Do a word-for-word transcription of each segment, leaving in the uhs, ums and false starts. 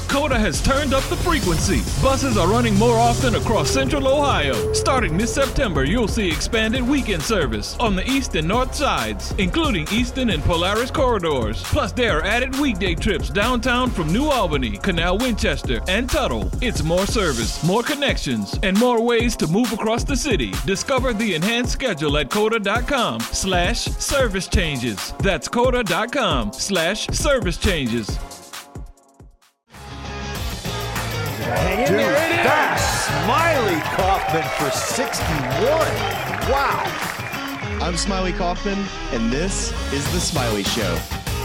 Coda has turned up the frequency. Buses are running more often across Central Ohio. Starting this September, you'll see expanded weekend service on the east and north sides, including Easton and Polaris corridors. Plus, there are added weekday trips downtown from New Albany, Canal Winchester, and Tuttle. It's more service, more connections, and more ways to move across the city. Discover the enhanced schedule at coda.com slash service changes. That's coda.com slash service changes. Hang in Dude, there, it that is. Smiley Kaufman for sixty-one. Wow. I'm Smiley Kaufman, and this is The Smiley Show.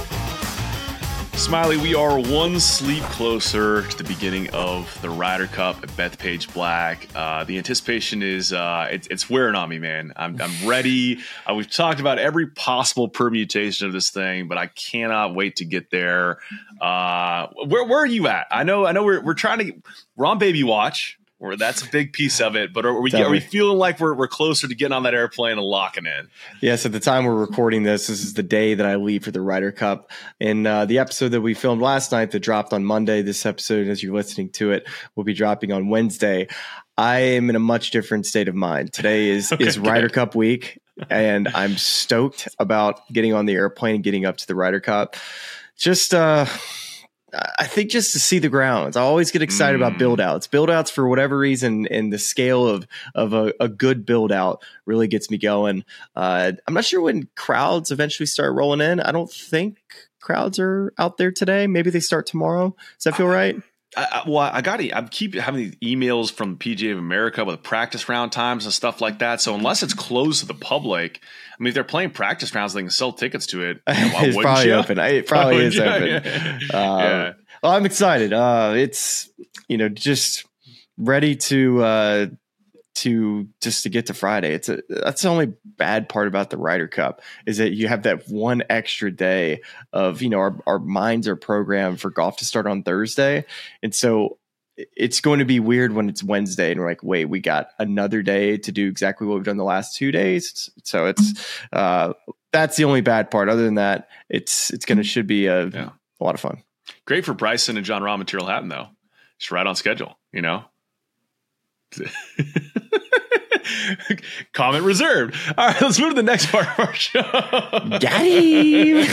Smiley, we are one sleep closer to the beginning of the Ryder Cup at Bethpage Black. Uh, the anticipation is uh, it, it's wearing on me, man. I'm, I'm ready. Uh, we've talked about every possible permutation of this thing, but I cannot wait to get there. Uh, where where are you at? I know I know we're we're trying to we're on baby watch. Or that's a big piece of it, but are we are we feeling like we're we're closer to getting on that airplane and locking in? Yes, at the time we're recording this, this is the day that I leave for the Ryder Cup. And uh, the episode that we filmed last night that dropped on Monday, this episode, as you're listening to it, will be dropping on Wednesday. I am in a much different state of mind. Today is okay, is Ryder good. Cup week, and I'm stoked about getting on the airplane and getting up to the Ryder Cup. Just uh I think just to see the grounds. I always get excited mm. about build outs. Build outs, for whatever reason, and the scale of of a, a good build out really gets me going. Uh, I'm not sure when crowds eventually start rolling in. I don't think crowds are out there today. Maybe they start tomorrow. Does that feel right? I, I, well, I got to. I keep having these emails from P G A of America with practice round times and stuff like that. So unless it's closed to the public, I mean, if they're playing practice rounds, they can sell tickets to it. You know, it's probably you? open. It probably is you? open. Yeah. Uh, yeah. Well, I'm excited. Uh, it's you know just ready to uh, to just to get to Friday. It's a, that's the only bad part about the Ryder Cup is that you have that one extra day of you know our our minds are programmed for golf to start on Thursday, and so it's going to be weird when it's Wednesday and we're like, wait, we got another day to do exactly what we've done the last two days. So it's uh, that's the only bad part. Other than that, it's it's going to should be a, yeah. a lot of fun. Great for Bryson and John Rahm and Tyrrell Hatton, though. Just right on schedule, you know. Comment reserved. All right, let's move to the next part of our show. Got him.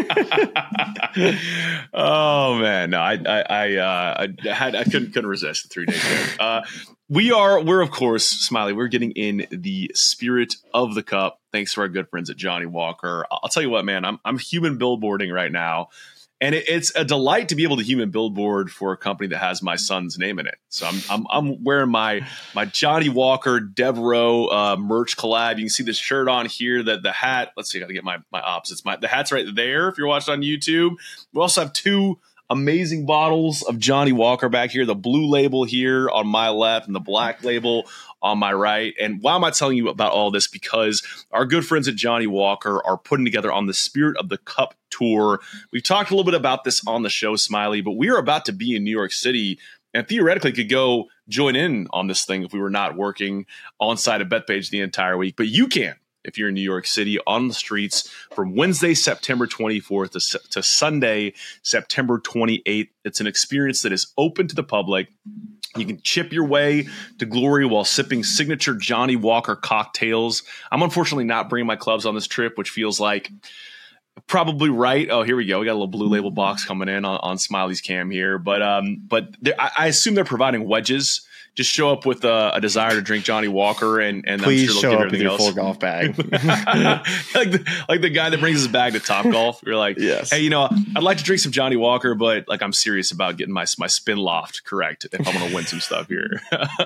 Oh man, no, I, I, I, uh, I had, I couldn't, couldn't resist the three days there. Uh, we are, we're of course, Smiley. We're getting in the spirit of the Cup, thanks to our good friends at Johnny Walker. I'll tell you what, man, I'm, I'm human billboarding right now. And it, it's a delight to be able to human billboard for a company that has my son's name in it. So I'm I'm, I'm wearing my my Johnny Walker Devereaux uh, merch collab. You can see the shirt on here. The the hat. Let's see. I got to get my my opposites. My the hat's right there. If you're watching on YouTube, we also have two amazing bottles of Johnny Walker back here. The blue label here on my left, and the black label on my right. And why am I telling you about all this? Because our good friends at Johnny Walker are putting together on the Spirit of the Cup tour. We've talked a little bit about this on the show, Smiley, but we are about to be in New York City and theoretically could go join in on this thing if we were not working on site at Bethpage the entire week. But you can if you're in New York City on the streets from Wednesday, September twenty-fourth to, to Sunday, September twenty-eighth. It's an experience that is open to the public. You can chip your way to glory while sipping signature Johnny Walker cocktails. I'm unfortunately not bringing my clubs on this trip, which feels like probably right. Oh, here we go. We got a little blue label box coming in on, on Smiley's cam here. But um, but I, I assume they're providing wedges. Just show up with a, a desire to drink Johnny Walker, and and please I'm sure show they'll up with your else. full golf bag, like the, like the guy that brings his bag to Top Golf. You're like, yes. Hey, you know, I'd like to drink some Johnny Walker, but like I'm serious about getting my my spin loft correct if I'm going to win some stuff here.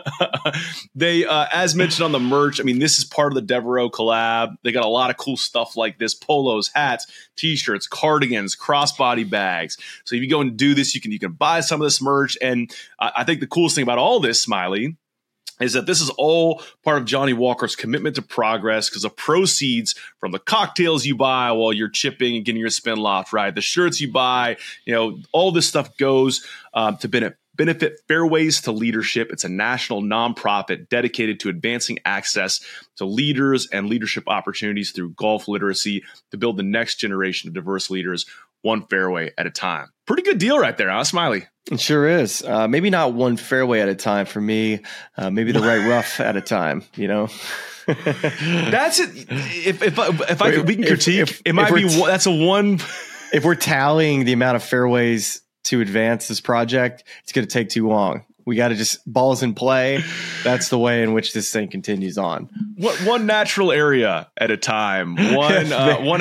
They, uh, as mentioned on the merch, I mean, this is part of the Devereaux collab. They got a lot of cool stuff like this: polos, hats, t-shirts, cardigans, crossbody bags. So if you go and do this, you can you can buy some of this merch. And uh, I think the coolest thing about all this, Smiley, is that this is all part of Johnny Walker's commitment to progress because the proceeds from the cocktails you buy while you're chipping and getting your spin loft right, the shirts you buy, you know, all this stuff goes um, to benefit. Benefit Fairways to Leadership. It's a national nonprofit dedicated to advancing access to leaders and leadership opportunities through golf literacy to build the next generation of diverse leaders one fairway at a time. Pretty good deal right there, huh, Smiley? It sure is. Uh, maybe not one fairway at a time for me. Uh, maybe the right rough at a time, you know? That's it. If if I, if I could, we can If- critique, if- it might if be we're t- one, that's a one. If we're tallying the amount of fairways to advance this project, it's going to take too long. We got to just balls in play. That's the way in which this thing continues on. One, one natural area at a time. One uh, one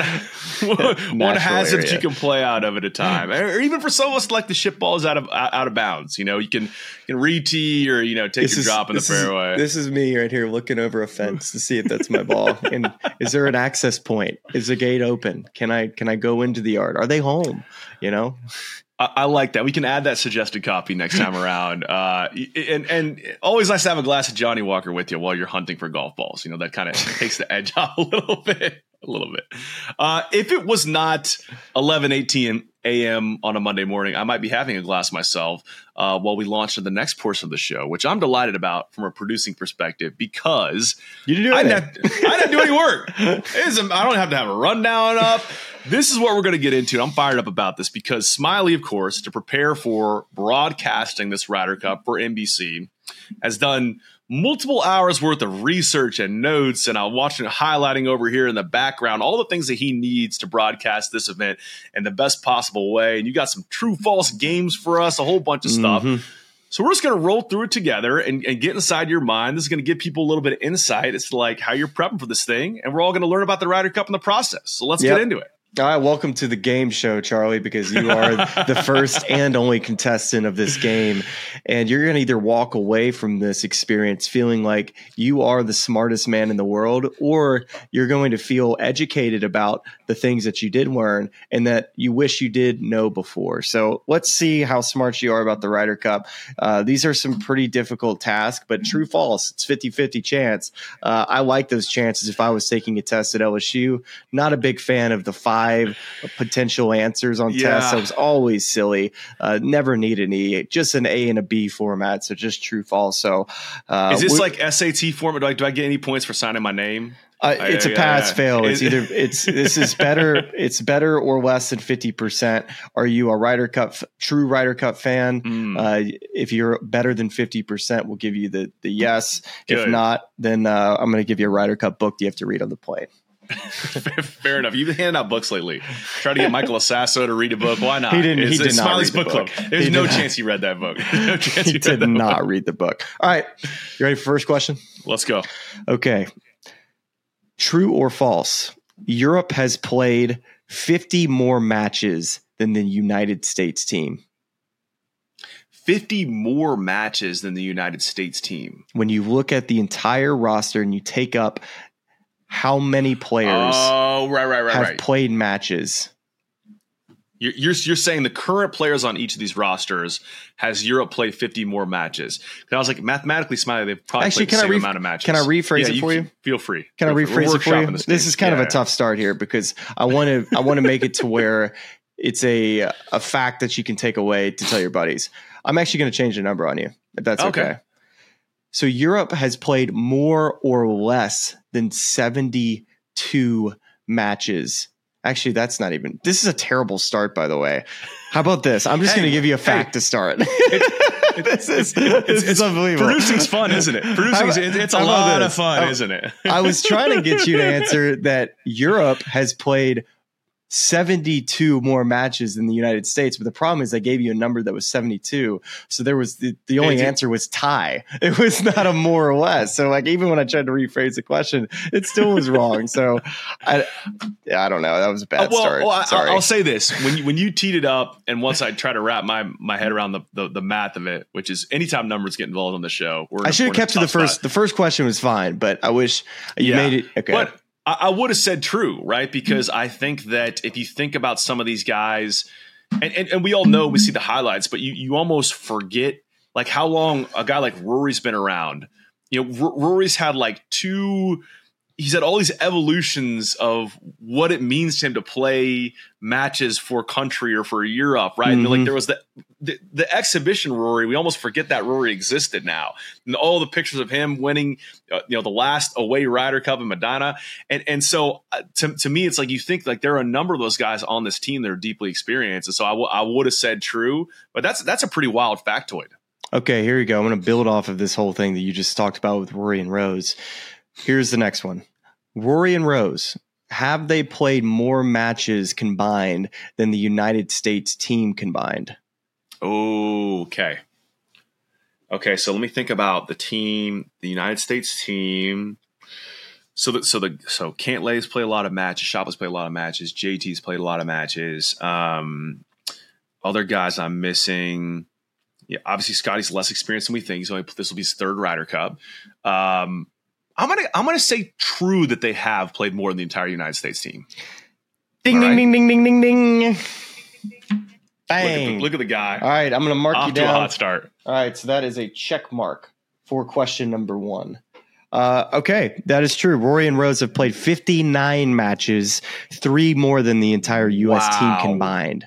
one Natural hazard area. you can play out of at a time, or even for some of us, like the ship balls out of out of bounds. You know, you can you can re-tee or you know take This your is- drop in the this is- fairway. This is me right here looking over a fence to see if that's my ball. And is there an access point? Is the gate open? Can I can I go into the yard? Are they home? You know? I, I like that. We can add that suggested copy next time around. Uh, and and always nice to have a glass of Johnny Walker with you while you're hunting for golf balls. You know, that kind of takes the edge off a little bit. A little bit. Uh, if it was not eleven eighteen a.m. on a Monday morning, I might be having a glass myself uh, while we launch into the next portion of the show, which I'm delighted about from a producing perspective because You didn't do I anything. didn't, have, I didn't do any work. It is, I don't have to have a rundown up. This is what we're going to get into. I'm fired up about this because Smiley, of course, to prepare for broadcasting this Ryder Cup for N B C, has done multiple hours worth of research and notes, and I'm watching highlighting over here in the background all the things that he needs to broadcast this event in the best possible way. And you got some true false games for us, a whole bunch of stuff. Mhm. So we're just going to roll through it together and, and get inside your mind. This is going to give people a little bit of insight as to like how you're prepping for this thing, and we're all going to learn about the Ryder Cup in the process. So let's Yep. get into it. All right, welcome to the game show, Charlie, because you are the first and only contestant of this game. And you're going to either walk away from this experience feeling like you are the smartest man in the world, or you're going to feel educated about the things that you did learn and that you wish you did know before. So let's see how smart you are about the Ryder Cup. Uh, these are some pretty difficult tasks, but true false, it's fifty-fifty chance. Uh, I like those chances if I was taking a test at L S U. Not a big fan of the five potential answers on Yeah. tests. That was always silly. Uh, never need an E, just an A and a B format. So just true false. So uh, Is this we- like S A T format? Do I, do I get any points for signing my name? Uh, it's a yeah, pass yeah. fail. It's Is- either it's this is better. It's better or less than fifty percent. Are you a Ryder Cup true Ryder Cup fan? Mm. Uh, if you're better than fifty percent, we'll give you the the yes. If Good. not, then uh, I'm going to give you a Ryder Cup book that you have to read on the plane. Fair enough. You've been handing out books lately. Try to get Michael Asasso to read a book. Why not? He didn't- he It's, did it's not Smiley's read the book book. club. There's He no did not. chance he read that book. There's no chance He he read did that not book. read the book. All right, you ready for first question? Let's go. Okay. True or false? Europe has played fifty more matches than the United States team. fifty more matches than the United States team. When you look at the entire roster and you take up how many players Oh, right, right, right, have right. played matches. You're, you're you're saying the current players on each of these rosters has Europe played fifty more matches? Because I was like, mathematically, Smiley, they've probably Actually, played can the I same re- amount of matches. can I rephrase Yeah, it for you? can- Feel free. Can I Feel free. rephrase We're it for you? workshopping This, This, is kind Yeah, of a tough start here because I want to I want to make it to where it's a a fact that you can take away to tell your buddies. I'm actually going to change the number on you if that's okay. Okay. So Europe has played more or less than seventy-two matches. Actually, that's not even. This is a terrible start, by the way. How about this? I'm just Hey, going to give you a fact hey. to start. this is this is unbelievable. Producing's fun, isn't it? Producing, How- it's, it's a how about lot of this? fun, Oh, isn't it? I was trying to get you to answer that Europe has played seventy-two more matches than the United States, but the problem is I gave you a number that was seventy-two, so there was the, the only It did- answer was tie. It was not a more or less. So like even when I tried to rephrase the question, it still was wrong. So I, yeah, I don't know. That was a bad Uh, well, start. well, I, Sorry. I'll say this: when you, when you teed it up, and once I try to wrap my my head around the, the, the math of it, which is anytime numbers get involved on the show, we're in I a- should we're have in a kept to the tough first. spot. The first question was fine, but I wish you Yeah. made it. Okay. But I, I would have said true, right? Because I think that if you think about some of these guys, and, and, and we all know we see the highlights, but you, you almost forget like how long a guy like Rory's been around. You know, R- Rory's had like two. he's had all these evolutions of what it means to him to play matches for country or for Europe, right? Mm-hmm. And like there was the, the the exhibition Rory. We almost forget that Rory existed now. And all the pictures of him winning, uh, you know, the last away Ryder Cup in Medina, and and so uh, to to me, it's like you think like there are a number of those guys on this team that are deeply experienced, and so I, w- I would have said true, but that's that's a pretty wild factoid. Okay, here you go. I'm going to build off of this whole thing that you just talked about with Rory and Rose. Here's the next one. Rory and Rose, have they played more matches combined than the United States team combined? Okay. Okay, so let me think about the team, the United States team. So the, so the so Cantlay's played a lot of matches, Shapoval's played a lot of matches, J T's played a lot of matches. Um, other guys I'm missing. Yeah, obviously Scotty's less experienced than we think. He's only this will be his third Ryder Cup. Um, I'm gonna I'm gonna say true that they have played more than the entire United States team. Ding ding, right? ding ding ding ding ding. Bang! Look at the, look at the guy. All right, I'm gonna mark Off you down. To a hot start. All right, so that is a check mark for question number one. Uh, okay, that is true. Rory and Rose have played fifty-nine matches, three more than the entire U S wow. team combined.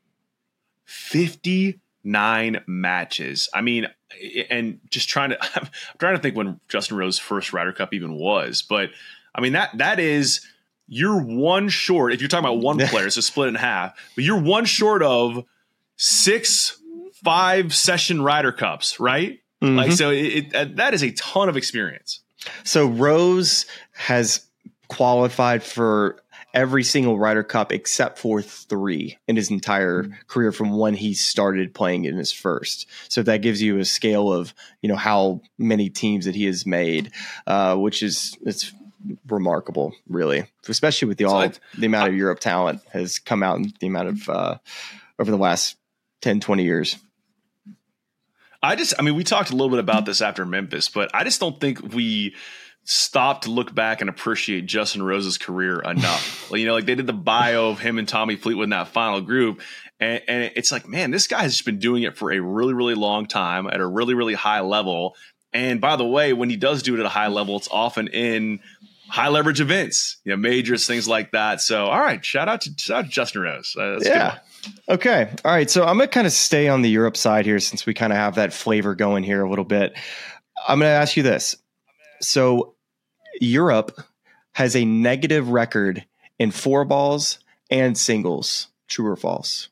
fifty-nine matches. I mean, and just trying to, I'm trying to think when Justin Rose's first Ryder Cup even was, but I mean, that, that is, you're one short, if you're talking about one player, so split in half, but you're one short of six, five session Ryder Cups, right? Mm-hmm. Like, so it, it, that is a ton of experience. So Rose has qualified for every single Ryder Cup except for three in his entire mm-hmm. career from when he started playing in his first. So that gives you a scale of, you know, how many teams that he has made, uh, which is it's remarkable, really, especially with the all so the amount of I, Europe talent has come out and the amount of uh, over the last ten, twenty years. I just, I mean, we talked a little bit about this after Memphis, but I just don't think we stop to look back and appreciate Justin Rose's career enough. Well, you know, like they did the bio of him and Tommy Fleetwood in that final group. And, and it's like, man, this guy has just been doing it for a really, really long time at a really, really high level. And by the way, when he does do it at a high level, it's often in high leverage events, you know, majors, things like that. So, all right, shout out to, shout out to Justin Rose. Uh, that's yeah. Okay. All right. So I'm going to kind of stay on the Europe side here since we kind of have that flavor going here a little bit. I'm going to ask you this. So Europe has a negative record in four balls and singles. True or false?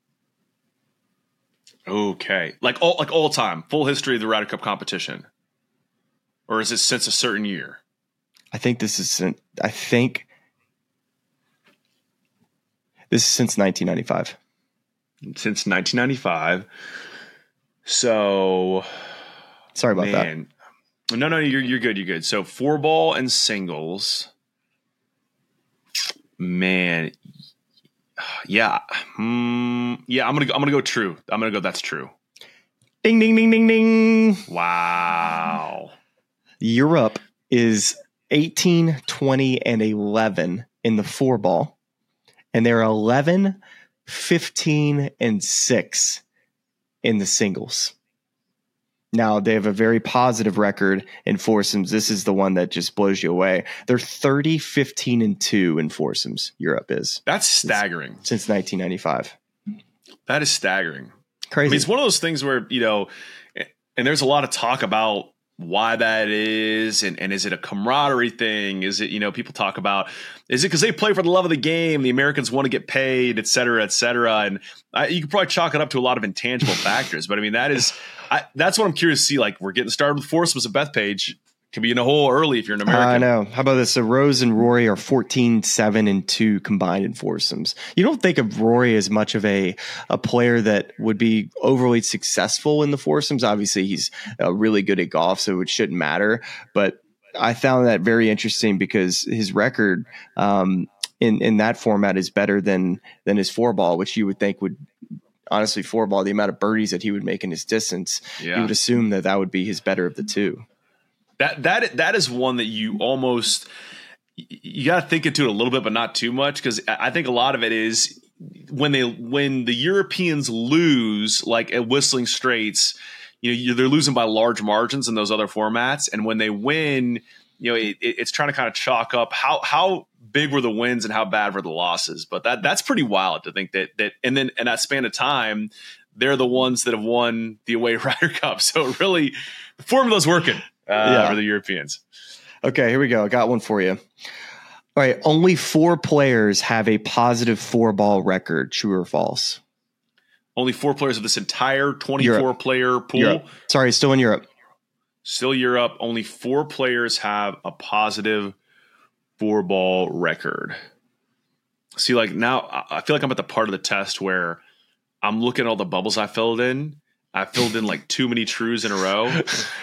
Okay. Like all, like all time, full history of the Ryder Cup competition. Or is it since a certain year? I think this is, I think this is since nineteen ninety-five. Since nineteen ninety-five. So, sorry about man. that. No, no, you're you're good. You're good. So four ball and singles, man. Yeah, mm, yeah. I'm gonna go, I'm gonna go true. I'm gonna go. That's true. Ding ding ding ding ding. Wow. Europe is eighteen, twenty, and eleven in the four ball, and they're eleven, fifteen, and six in the singles. Now, they have a very positive record in foursomes. This is the one that just blows you away. They're thirty, fifteen, and two in foursomes, Europe is. That's staggering. Since, since nineteen ninety-five. That is staggering. Crazy. I mean, it's one of those things where, you know, and there's a lot of talk about why that is, and, and is it a camaraderie thing? Is it, you know, people talk about, is it because they play for the love of the game, the Americans want to get paid, et cetera, et cetera, and I, you could probably chalk it up to a lot of intangible factors, but I mean, that is, I, that's what I'm curious to see. Like, we're getting started with foursomes at Bethpage. Could be in a hole early if you're an American. I know. How about this? So Rose and Rory are fourteen, seven, and two combined in foursomes. You don't think of Rory as much of a, a player that would be overly successful in the foursomes. Obviously, he's uh, really good at golf, so it shouldn't matter. But I found that very interesting because his record um, in, in that format is better than than his four ball, which you would think would honestly four ball, the amount of birdies that he would make in his distance, yeah. You would assume that that would be his better of the two. That that that is one that you almost you got to think into it a little bit, but not too much, because I think a lot of it is when they when the Europeans lose, like at Whistling Straits, you know, they're losing by large margins in those other formats, and when they win, you know, it, it's trying to kind of chalk up how how big were the wins and how bad were the losses. But that that's pretty wild to think that that and then in that span of time, they're the ones that have won the away Ryder Cup. So really, the formula's working uh, yeah. for the Europeans. Okay, here we go. I got one for you. All right, only four players have a positive four ball record. True or false? Only four players of this entire twenty-four Europe. player pool. Europe. Sorry, still in Europe. Still Europe. Only four players have a positive four ball record. See, like now, I feel like I'm at the part of the test where I'm looking at all the bubbles I filled in. I filled in like too many trues in a row.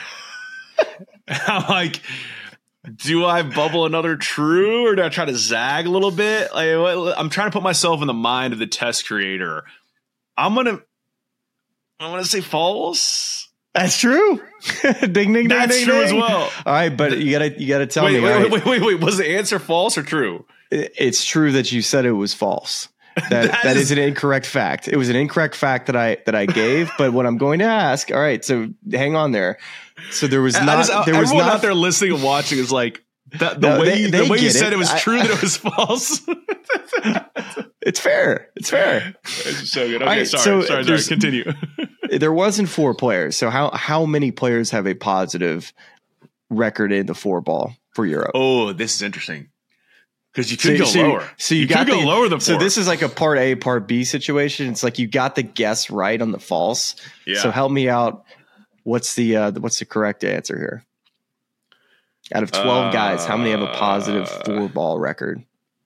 I'm like, do I bubble another true or do I try to zag a little bit? Like, I'm trying to put myself in the mind of the test creator. I'm gonna, I'm gonna say false. That's true. ding, ding, ding. That's ding, true ding. as well. All right, but you gotta, you gotta tell wait, me. Wait, right? wait, wait, wait. Was the answer false or true? It's true that you said it was false. That that, that is, is an incorrect fact. It was an incorrect fact that I that I gave. But what I'm going to ask. All right, so hang on there. So there was not. Just, there was everyone not, out there listening and watching is like the, the no, way they, you, they the way you said it, it was I, true that it was false. It's fair. It's fair. It's so good. Okay, right, sorry, so sorry, sorry. Continue. There wasn't four players. So how how many players have a positive record in the four ball for Europe? Oh, this is interesting. Because you could so, go so, lower. So you, you got could go the, lower than four. So this is like a part A, part B situation. It's like you got the guess right on the false. Yeah. So help me out. What's the uh, what's the correct answer here? Out of twelve uh, guys, how many have a positive four ball record?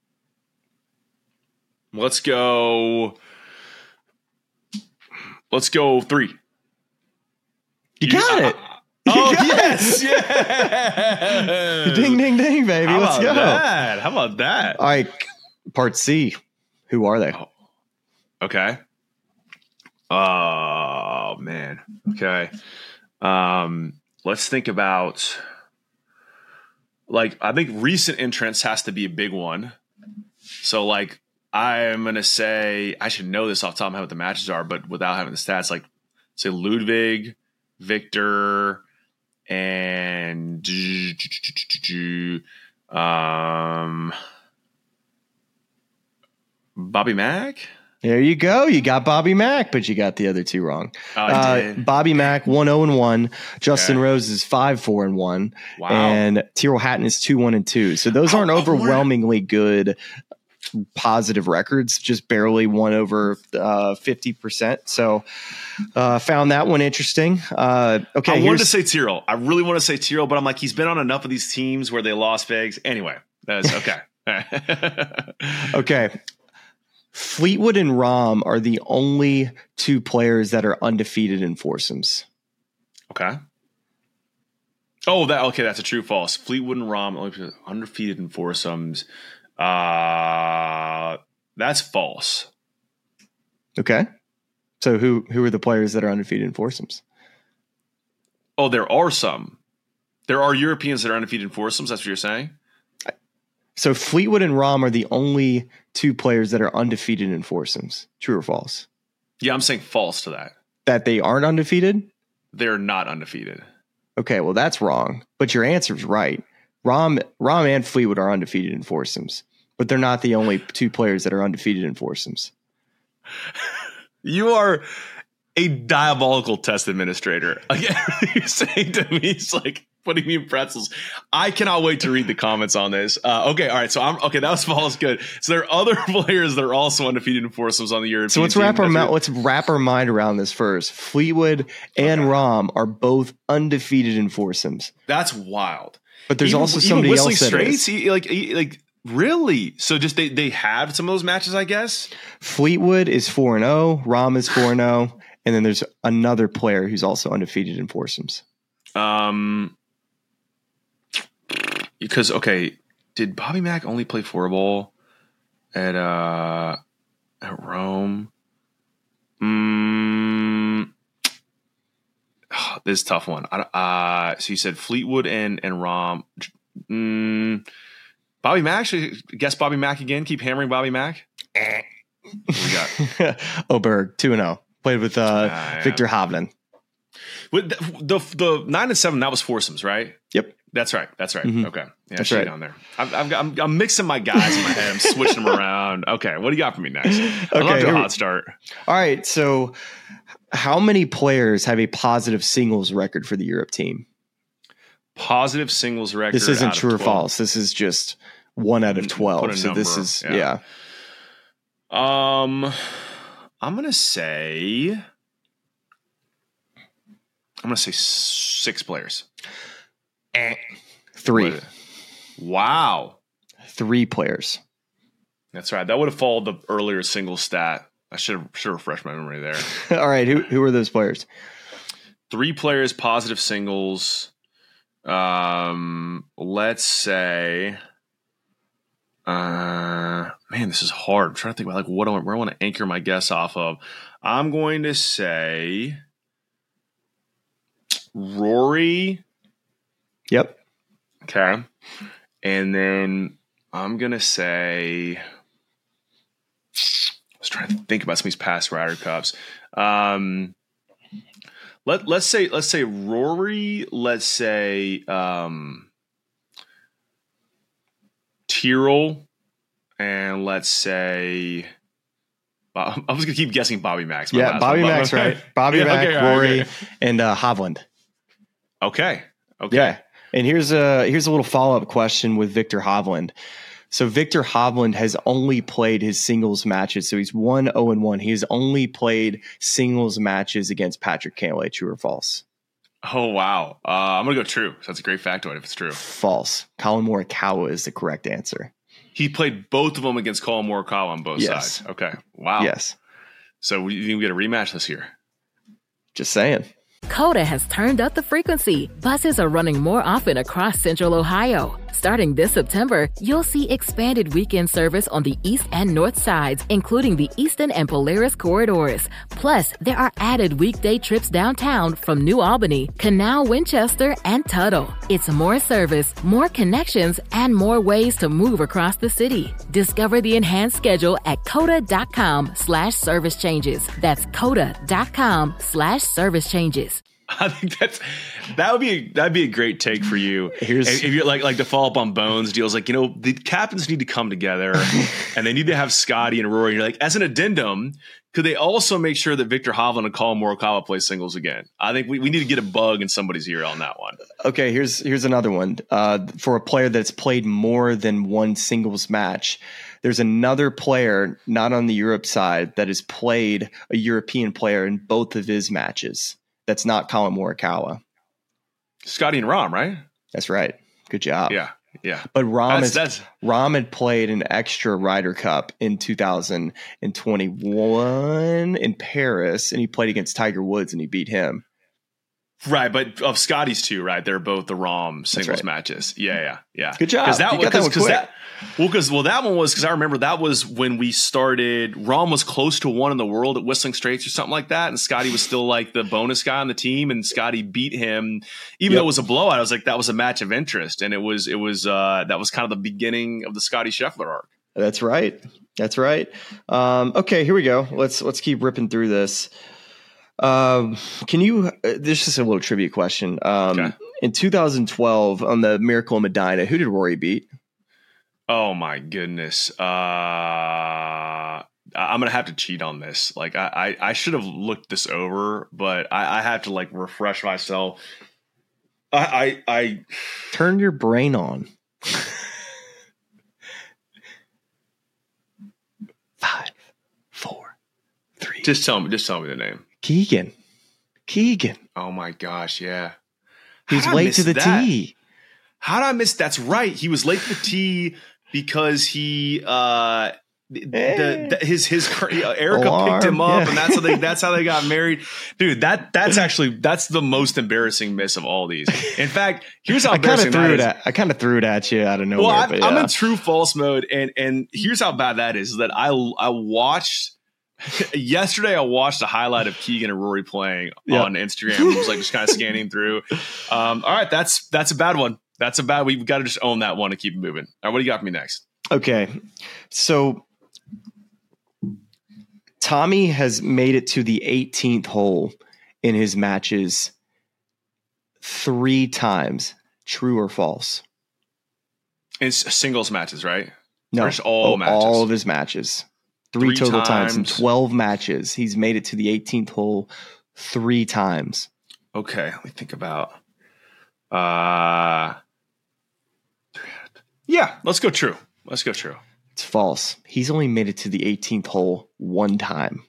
Let's go. Let's go three. You, you got it. You oh got yes, it. yes. Ding, ding, ding, baby. How Let's about go. That? How about that? All right, part C. Who are they? Oh, okay. Oh man. Okay. Um, let's think about. Like, I think recent entrance has to be a big one. So, like, I'm going to say, I should know this off the top of my head what the matches are, but without having the stats, like, say Ludwig, Victor, and um, Bobby Mack? There you go. You got Bobby Mack, but you got the other two wrong. Oh, I uh, did. Bobby Mack one oh and one. Justin okay. Rose is five four and one. Wow. And Tyrrell Hatton is two one and two. So those aren't oh, overwhelmingly good positive records, just barely one over uh, fifty percent. So uh, found that one interesting. Uh, okay. I wanted to say Tyrrell. I really want to say Tyrrell, but I'm like, he's been on enough of these teams where they lost Vegas. Anyway, that's okay. Okay. Fleetwood and Rahm are the only two players that are undefeated in foursomes. Okay. Oh, that okay. That's a true false. Fleetwood and Rahm only undefeated in foursomes. Uh, that's false. Okay. So who who are the players that are undefeated in foursomes? Oh, there are some. There are Europeans that are undefeated in foursomes. That's what you're saying? So Fleetwood and Rahm are the only two players that are undefeated in foursomes. True or false? Yeah, I'm saying false to that. That they aren't undefeated? They're not undefeated. Okay, well, that's wrong. But your answer's right. Rahm, Rahm and Fleetwood are undefeated in foursomes. But they're not the only two players that are undefeated in foursomes. You are a diabolical test administrator. Again, you're saying to me, it's like putting me in pretzels. I cannot wait to read the comments on this. Uh, okay, all right. So I'm okay. That was false. Good. So there are other players that are also undefeated in foursomes on the European. So let's wrap our ma- let's wrap our mind around this first. Fleetwood and okay. Rahm are both undefeated in foursomes. That's wild. But there's even, also somebody else that Straits, is. He, like he, like really. So just they they have some of those matches, I guess. Fleetwood is four and zero. Rahm is four and zero. And then there's another player who's also undefeated in foursomes. Um, because okay, did Bobby Mack only play four ball at uh at Rome? Mm, oh, this is a tough one. Uh, so you said Fleetwood and and Rahm. Mm, Bobby Mack. Should I guess Bobby Mack again. Keep hammering Bobby Mack. What we got? Oberg two and zero. Played with uh, uh, yeah. Victor Hovland. With the, the the nine and seven, that was foursomes, right? Yep. That's right. That's right. Mm-hmm. Okay. Yeah, That's she's right. down there. I'm, I'm, I'm, I'm mixing my guys in my head. I'm switching them around. Okay. What do you got for me next? I Okay, love here a we- hot start. All right. So, how many players have a positive singles record for the Europe team? Positive singles record. This isn't out of true or twelve. false. This is just one out of Put twelve. a So this number, is yeah. yeah. Um, I'm gonna say. I'm gonna say six players. Three. What? Wow. Three players. That's right. That would have followed the earlier single stat. I should have should have refreshed my memory there. All right. Who who are those players? Three players, positive singles. Um, let's say. Uh, man, this is hard. I'm trying to think about like what I want, where I want to anchor my guess off of. I'm going to say Rory. Yep. Okay. And then I'm going to say, I was trying to think about some of these past Ryder Cups. Um, let, let's say, let's say Rory, let's say, um, Tyrrell, and let's say, I was going to keep guessing Bobby Max. Yeah. Bobby one. Max, right? Bobby Yeah, Max, okay, all right, Rory, okay. and uh, Hovland. Okay. Okay. Yeah. And here's a here's a little follow up question with Victor Hovland. So Victor Hovland has only played his singles matches. So he's one oh and one. He has only played singles matches against Patrick Cantlay. True or false? Oh, wow. Uh, I'm going to go true. So that's a great factoid if it's true. False. Colin Morikawa is the correct answer. He played both of them against Colin Morikawa on both Yes. sides. Okay. Wow. Yes. So we, you think we get a rematch this year? Just saying. Coda has turned up the frequency. Buses are running more often across Central Ohio. Starting this September, you'll see expanded weekend service on the east and north sides, including the Eastern and Polaris corridors. Plus, there are added weekday trips downtown from New Albany, Canal, Winchester, and Tuttle. It's more service, more connections, and more ways to move across the city. Discover the enhanced schedule at coda.com slash service changes. That's coda.com slash service changes. I think that's that would be a, that'd be a great take for you. Here's- if, if you're like like to follow up on Bones deals, like you know the captains need to come together and they need to have Scotty and Rory. You're like as an addendum, could they also make sure that Victor Hovland and Colin Morikawa play singles again? I think we, we need to get a bug in somebody's ear on that one. Okay, here's here's another one. Uh, for a player that's played more than one singles match, there's another player not on the Europe side that has played a European player in both of his matches. That's not Colin Morikawa. Scotty and Rahm, right? That's right. Good job. Yeah, yeah. But Rahm, That's- has, that's- Rahm had played an extra Ryder Cup in two thousand twenty-one in Paris, and he played against Tiger Woods, and he beat him. Right, but of Scotty's two, right? They're both the Rahm singles right. matches. Yeah, yeah, yeah. Good job. Because that, You was- got that one 'cause quick. that well, because well, that one was because I remember that was when we started. Rahm was close to one in the world at Whistling Straits or something like that, and Scotty was still like the bonus guy on the team, and Scotty beat him, even Yep. though it was a blowout. I was like, that was a match of interest, and it was it was uh, that was kind of the beginning of the Scotty Scheffler arc. That's right. That's right. Um, okay, here we go. Let's let's keep ripping through this. Um, can you? Uh, this is just a little trivia question. Um, Okay. In two thousand twelve, on the Miracle in Medina, who did Rory beat? Oh my goodness. Uh, I'm going to have to cheat on this. Like I, I, I should have looked this over, but I, I have to like refresh myself. I, I, I Turn your brain on. Five, four, three. just tell me, just tell me the name. Keegan. Keegan. Oh my gosh. Yeah. He's How did I late miss to the that? tee. How did I miss? That's right. He was late to the tee because he, uh, the, the, the his his Erica Alarm, picked him up, yeah. and that's how they that's how they got married, dude. That that's actually that's the most embarrassing miss of all these. In fact, here's how I kind of embarrassing threw that it is. at. I kind of threw it at you out of nowhere. Well, I'm, but I'm yeah. in true false mode, and and here's how bad that is. Is that I I watched yesterday. I watched a highlight of Keegan and Rory playing Yep. on Instagram. It was like just kind of scanning through. Um, all right, that's that's a bad one. That's a bad. We've got to just own that one and keep it moving. All right, what do you got for me next? Okay, so Tommy has made it to the eighteenth hole in his matches three times. True or false? It's singles matches, right? No, or just all oh, matches. all of his matches. Three, Three total times. times. in twelve matches. He's made it to the eighteenth hole three times. Okay, let me think about. Uh, yeah, let's go true. Let's go true. It's false. He's only made it to the eighteenth hole one time.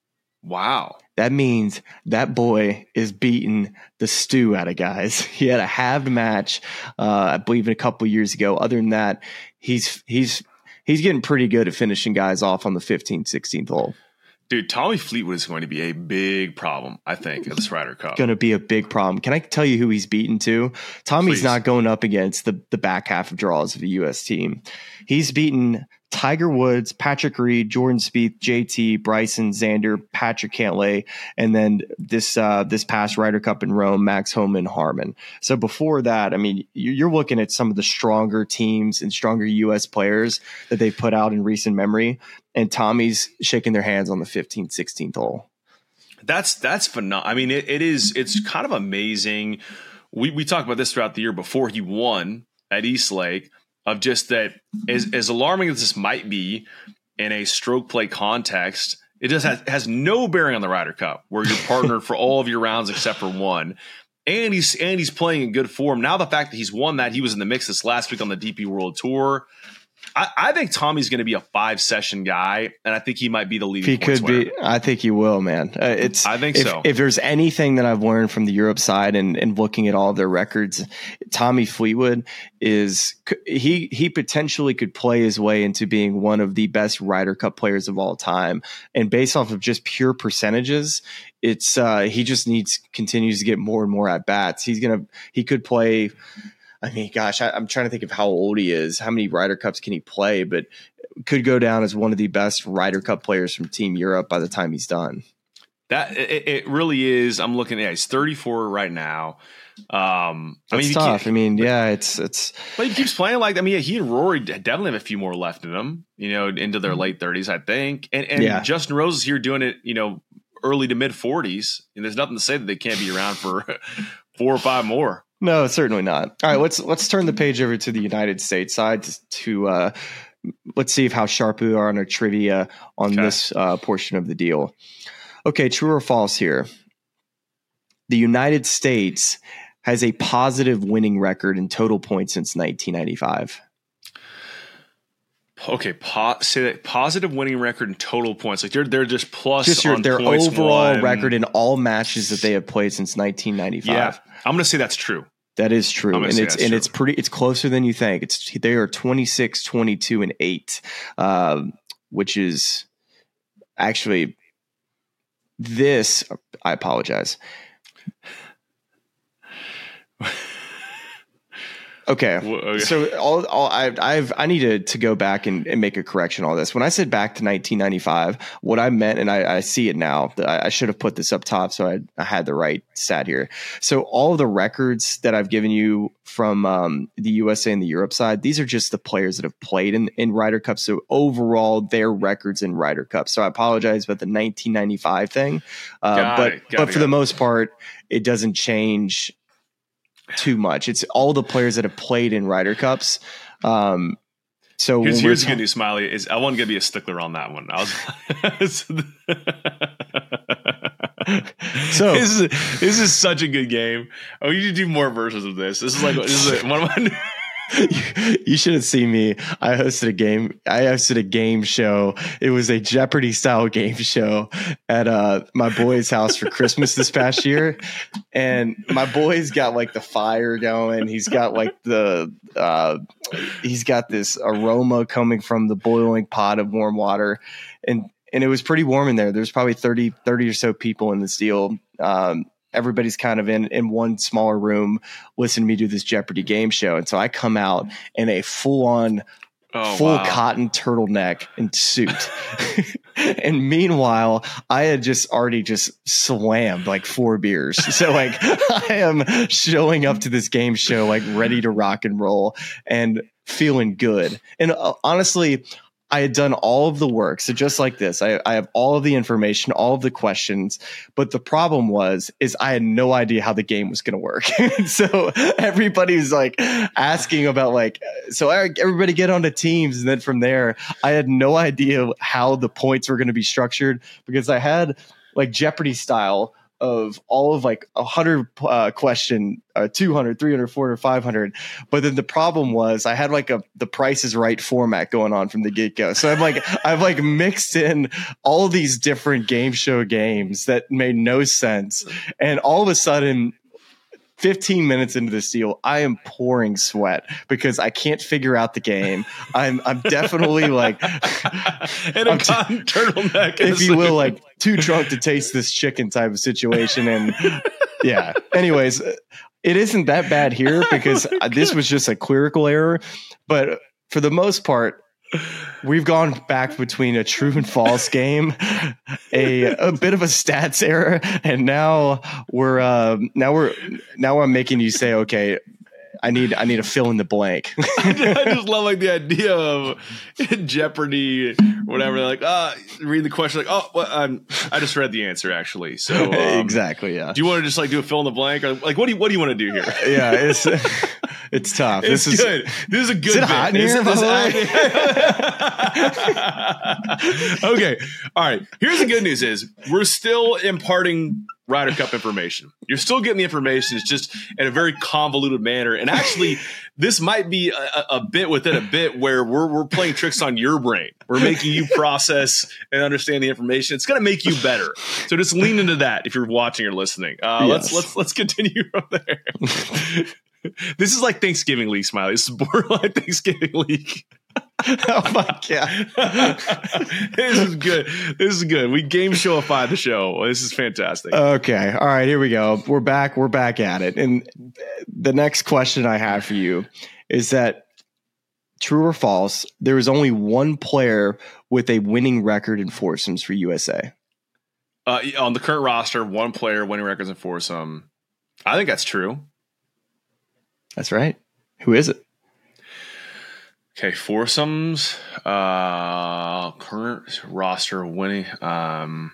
Wow. That means that boy is beating the stew out of guys. He had a halved match, uh, I believe, a couple years ago. Other than that, he's he's he's getting pretty good at finishing guys off on the fifteenth, sixteenth hole. Dude, Tommy Fleetwood is going to be a big problem, I think, at this Ryder Cup. Going to be a big problem. Can I tell you who he's beaten to? Tommy's Please. not going up against the, the back half of draws of the U S team. He's beaten Tiger Woods, Patrick Reed, Jordan Spieth, J T, Bryson, Xander, Patrick Cantlay, and then this uh, this past Ryder Cup in Rome, Max Homa and Harman. So before that, I mean, you're looking at some of the stronger teams and stronger U S players that they've put out in recent memory, and Tommy's shaking their hands on the fifteenth, sixteenth hole. That's that's phenomenal. I mean, it, it is. It's kind of amazing. We we talked about this throughout the year before he won at East Lake. Of just that, as, as alarming as this might be in a stroke play context, it just has, has no bearing on the Ryder Cup, where you're partnered for all of your rounds except for one. And he's and he's playing in good form. Now the fact that he's won that, he was in the mix this last week on the D P World Tour. I, I think Tommy's going to be a five session guy, and I think he might be the leading. He points could winner. be. I think he will, man. Uh, it's. I think if, so. If there's anything that I've learned from the Europe side and, and looking at all of their records, Tommy Fleetwood is he he potentially could play his way into being one of the best Ryder Cup players of all time. And based off of just pure percentages, it's uh, he just needs continues to get more and more at bats. He's gonna he could play. I mean, gosh, I, I'm trying to think of how old he is. How many Ryder Cups can he play? But could go down as one of the best Ryder Cup players from Team Europe by the time he's done. That it, it really is. I'm looking at. Yeah, he's thirty-four right now. Um, I That's mean, tough. I mean, yeah, it's it's. But he keeps playing like. I mean, he and Rory definitely have a few more left in them. You know, into their late thirties, I think. And and Yeah. Justin Rose is here doing it. You know, early to mid forties, and there's nothing to say that they can't be around for four or five more. No, certainly not. All right, let's let's turn the page over to the United States side to, to uh, let's see if how sharp we are on our trivia on Okay. this uh, portion of the deal. Okay, true or false here? The United States has a positive winning record in total points since nineteen ninety-five. Okay, po- say that positive winning record in total points. Like they're they're just plus Just your, on their points overall won. record in all matches that they have played since nineteen ninety-five. Yeah, I'm going to say that's true. That is true. I'm gonna And say it's that's and true. it's pretty it's closer than you think. It's they are twenty-six, twenty-two, and eight, um, which is actually this I apologize. Okay. Well, okay. So all, all I, I've, I need to, to go back and, and make a correction on all this. When I said back to nineteen ninety-five, what I meant, and I, I see it now, I, I should have put this up top so I, I had the right stat here. So all of the records that I've given you from um, the U S A and the Europe side, these are just the players that have played in, in Ryder Cup. So overall, their records in Ryder Cup. So I apologize about the nineteen ninety-five thing. Uh, Got but it, got but it, for got the it. most part, it doesn't change too much. It's all the players that have played in Ryder Cups. Um, so Here's, when we're here's the ta- good news, Smiley. Is I wasn't going to be a stickler on that one. I was. So- this is this is such a good game. I need to do more versions of this. This is like this is one of my. you should have seen me. I hosted a game. I hosted a game show. It was a Jeopardy style game show at uh, my boy's house for Christmas this past year. And my boy's got like the fire going. He's got like the, uh, he's got this aroma coming from the boiling pot of warm water. And, and it was pretty warm in there. There's probably thirty, thirty or so people in this deal. Um, Everybody's kind of in, in one smaller room listening to me do this Jeopardy game show. And so I come out in a full on, Oh, full wow. cotton turtleneck and suit. And meanwhile, I had just already just slammed like four beers. So like I am showing up to this game show, like ready to rock and roll and feeling good. And uh, honestly, I had done all of the work. So just like this, I, I have all of the information, all of the questions. But the problem was, is I had no idea how the game was going to work. So everybody's like asking about like, so everybody get onto teams. And then from there, I had no idea how the points were going to be structured because I had like Jeopardy style of all of like a hundred uh, question, uh, two hundred, three hundred, four hundred, five hundred. But then the problem was I had like a, the Price is Right format going on from the get go. So I'm like, I've like mixed in all these different game show games that made no sense. And all of a sudden, fifteen minutes into this deal, I am pouring sweat because I can't figure out the game. I'm I'm definitely like in a cotton t- turtleneck, if you will, like too drunk to taste this chicken type of situation. And yeah, anyways, it isn't that bad here because this was just a clerical error. But for the most part, we've gone back between a true and false game, a a bit of a stats error, and now we're uh, now we're now I'm making you say, okay, I need I need to fill in the blank. I just love like the idea of Jeopardy, or whatever. Like, ah, uh, read the question, like, oh, well, I'm, I just read the answer actually. So um, exactly, yeah. Do you want to just like do a fill in the blank, or like what do you what do you want to do here? Yeah, it's it's tough. It's this good. is This is a good. Is it bit. hot in here? This, this, okay, all right. Here's the good news: is we're still imparting Ryder Cup information. You're still getting the information. It's just in a very convoluted manner. And actually, this might be a, a bit within a bit where we're we're playing tricks on your brain. We're making you process and understand the information. It's going to make you better. So just lean into that if you're watching or listening. Uh, yes. Let's let's let's continue from there. This is like Thanksgiving League, Smiley. This is borderline Thanksgiving League. Oh my god, this is good. This is good. We game showified the show. This is fantastic. Okay, all right, here we go. We're back. We're back at it. And the next question I have for you is that true or false? There is only one player with a winning record in foursomes for U S A. Uh, on the current roster, one player winning records in foursome. I think that's true. That's right. Who is it? Okay, foursomes, uh, current roster winning. Um,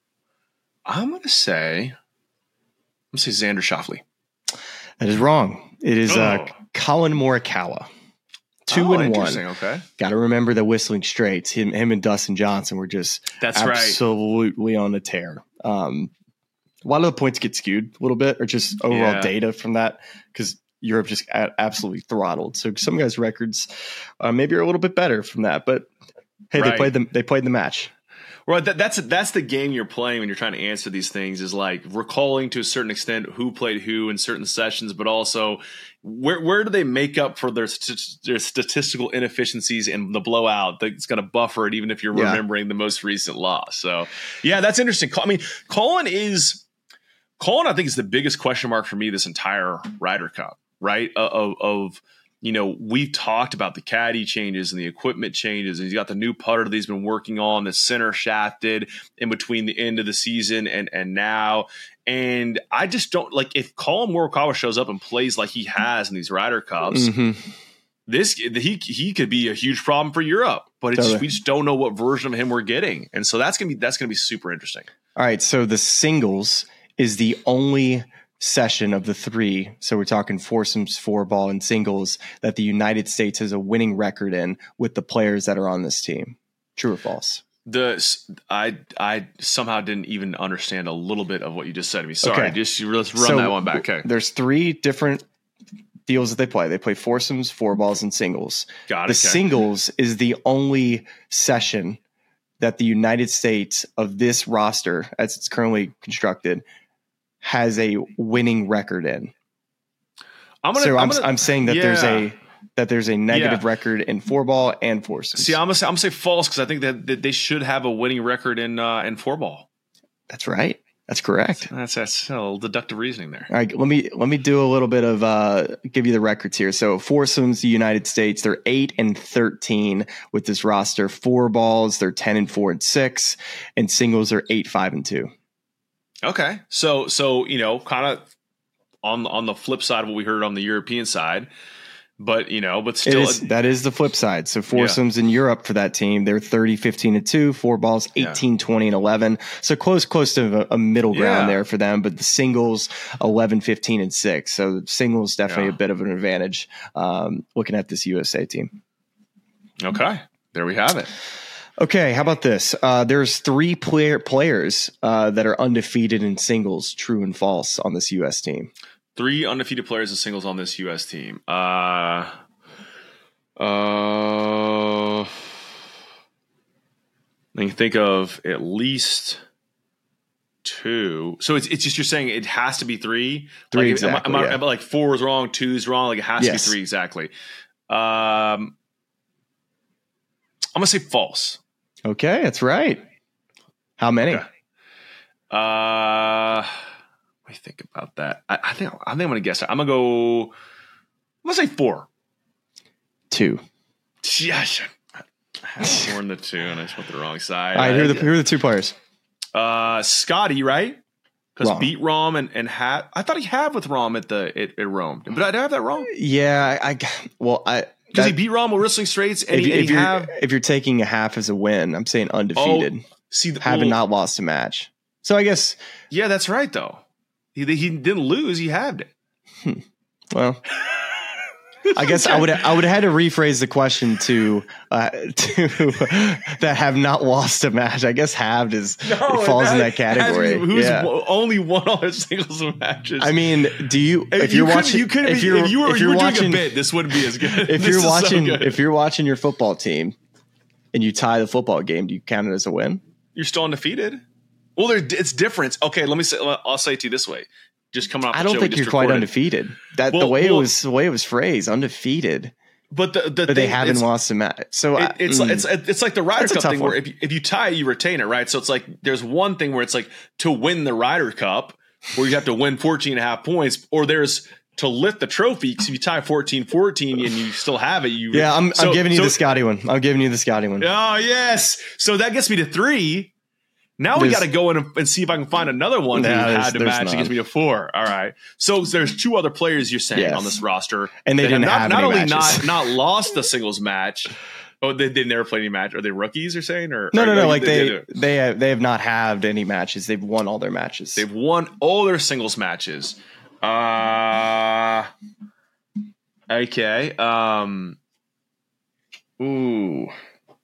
I'm going to say, I'm going to say Xander Schauffele. That is wrong. It is oh. uh, Colin Morikawa. Two oh, and one. Okay. Got to remember the Whistling Straits. Him, him and Dustin Johnson were just That's absolutely right. on the tear. Um, a lot of the points get skewed a little bit, or just overall yeah. data from that, because Europe just absolutely throttled. So some guys' records uh, maybe are a little bit better from that. But hey, right. they played the they played the match. Well, that, that's that's the game you're playing when you're trying to answer these things, is like recalling to a certain extent who played who in certain sessions, but also where where do they make up for their st- their statistical inefficiencies in the blowout that's going to buffer it, even if you're yeah. remembering the most recent loss. So yeah, that's interesting. I mean, Colin is Colin. I think is the biggest question mark for me this entire Ryder Cup, right? Of of you know, we've talked about the caddy changes and the equipment changes, and he's got the new putter that he's been working on, the center shafted in between the end of the season and and now. And I just don't like, if Colin Morikawa shows up and plays like he has in these Ryder Cups, mm-hmm. this he he could be a huge problem for Europe. But it's totally. just, we just don't know what version of him we're getting, and so that's gonna be that's gonna be super interesting. All right, so the singles is the only session of the three, so we're talking foursomes, four ball, and singles, that the United States has a winning record in with the players that are on this team. True or false? The I I somehow didn't even understand a little bit of what you just said to me. Sorry, okay. just let's run so that one back. Okay, there's three different deals that they play. They play foursomes, four balls, and singles. Got it. The okay. singles is the only session that the United States of this roster, as it's currently constructed, has a winning record in. I'm gonna, so I'm, I'm, gonna, I'm saying that yeah. there's a that there's a negative yeah. record in four ball and foursomes. See, I'm gonna say, I'm gonna say false, because I think that, that they should have a winning record in uh, in four ball. That's right. That's correct. That's that's a little deductive reasoning there. All right, let me let me do a little bit of uh, give you the records here. So foursomes, the United States, they're eight and thirteen with this roster. Four balls, they're ten and four and six, and singles are eight, five and two. Okay, so so you know, kind of on on the flip side of what we heard on the European side, But, you know, but still. It is, that is the flip side. So foursomes yeah. in Europe for that team, they're thirty, fifteen, and two, four balls, eighteen, yeah. twenty, and eleven. So close, close to a, a middle ground yeah. there for them. But the singles, eleven, fifteen, and six. So singles definitely yeah. a bit of an advantage um, looking at this U S A team. Okay. There we have it. Okay. How about this? Uh, there's three player players uh, that are undefeated in singles, true and false, on this U S team. Three undefeated players in singles on this U S team. Uh, uh, I can think of at least two. So it's it's just you're saying it has to be three. Three like, exactly. Am I, am I, yeah. am I like four is wrong, two is wrong. Like it has yes. to be three exactly. Um, I'm gonna say false. Okay, that's right. How many? Okay. Uh. Let me think about that. I, I think I think I'm gonna guess. I'm gonna go. I'm gonna say four. Two. Yeah, I should. I had four in the two, and I just went the wrong side. All right, who are the, who are the two players? Uh, Scotty, right? Because Rom. beat Rom and and had. I thought he had with Rom at the at, at Rome, but I did I have that wrong. Yeah, I, I well I because he beat Rom with wrestling straights, and, if, he, and if he you're have. if you're taking a half as a win, I'm saying undefeated. Oh, see, the, having well, not lost a match. So I guess. Yeah, that's right though. He he didn't lose. He halved it. Hmm. Well, I guess I would I would have had to rephrase the question to uh, to that have not lost a match. I guess halved is no, falls that, in that category. Who's yeah. only won all their singles matches? I mean, do you if, if you're you watching you could if, you were, if you were, if you were watching, doing a bit, this wouldn't be as good. If you're watching so if you're watching your football team and you tie the football game, do you count it as a win? You're still undefeated. Well, there, it's different. Okay, let me say. I'll say it to you this way. Just coming off. The I don't show think you're recorded. quite undefeated. That well, the way well, it was, the way it was phrased, undefeated. But the, the but thing, they haven't lost a match. So it, I, it's mm, it's it's like the Ryder Cup thing one. where if you, if you tie, you retain it, right? So it's like there's one thing where it's like to win the Ryder Cup, where you have to win fourteen and a half points, or there's to lift the trophy because if you tie fourteen fourteen and you still have it, you yeah. I'm, so, I'm giving you so, the Scotty one. I'm giving you the Scotty one. Oh yes. So that gets me to three. Now we got to go in and see if I can find another one nah, who had to match. None. It gets me to four. All right. So there's two other players you're saying yes. on this roster, and they didn't have have not, any not only matches. not not lost the singles match. Oh, they, they never played any match. Are they rookies? You're saying, or no, or, no, no. Or like they they they they have, they have not halved any matches. They've won all their matches. They've won all their singles matches. Uh okay. Um. Ooh.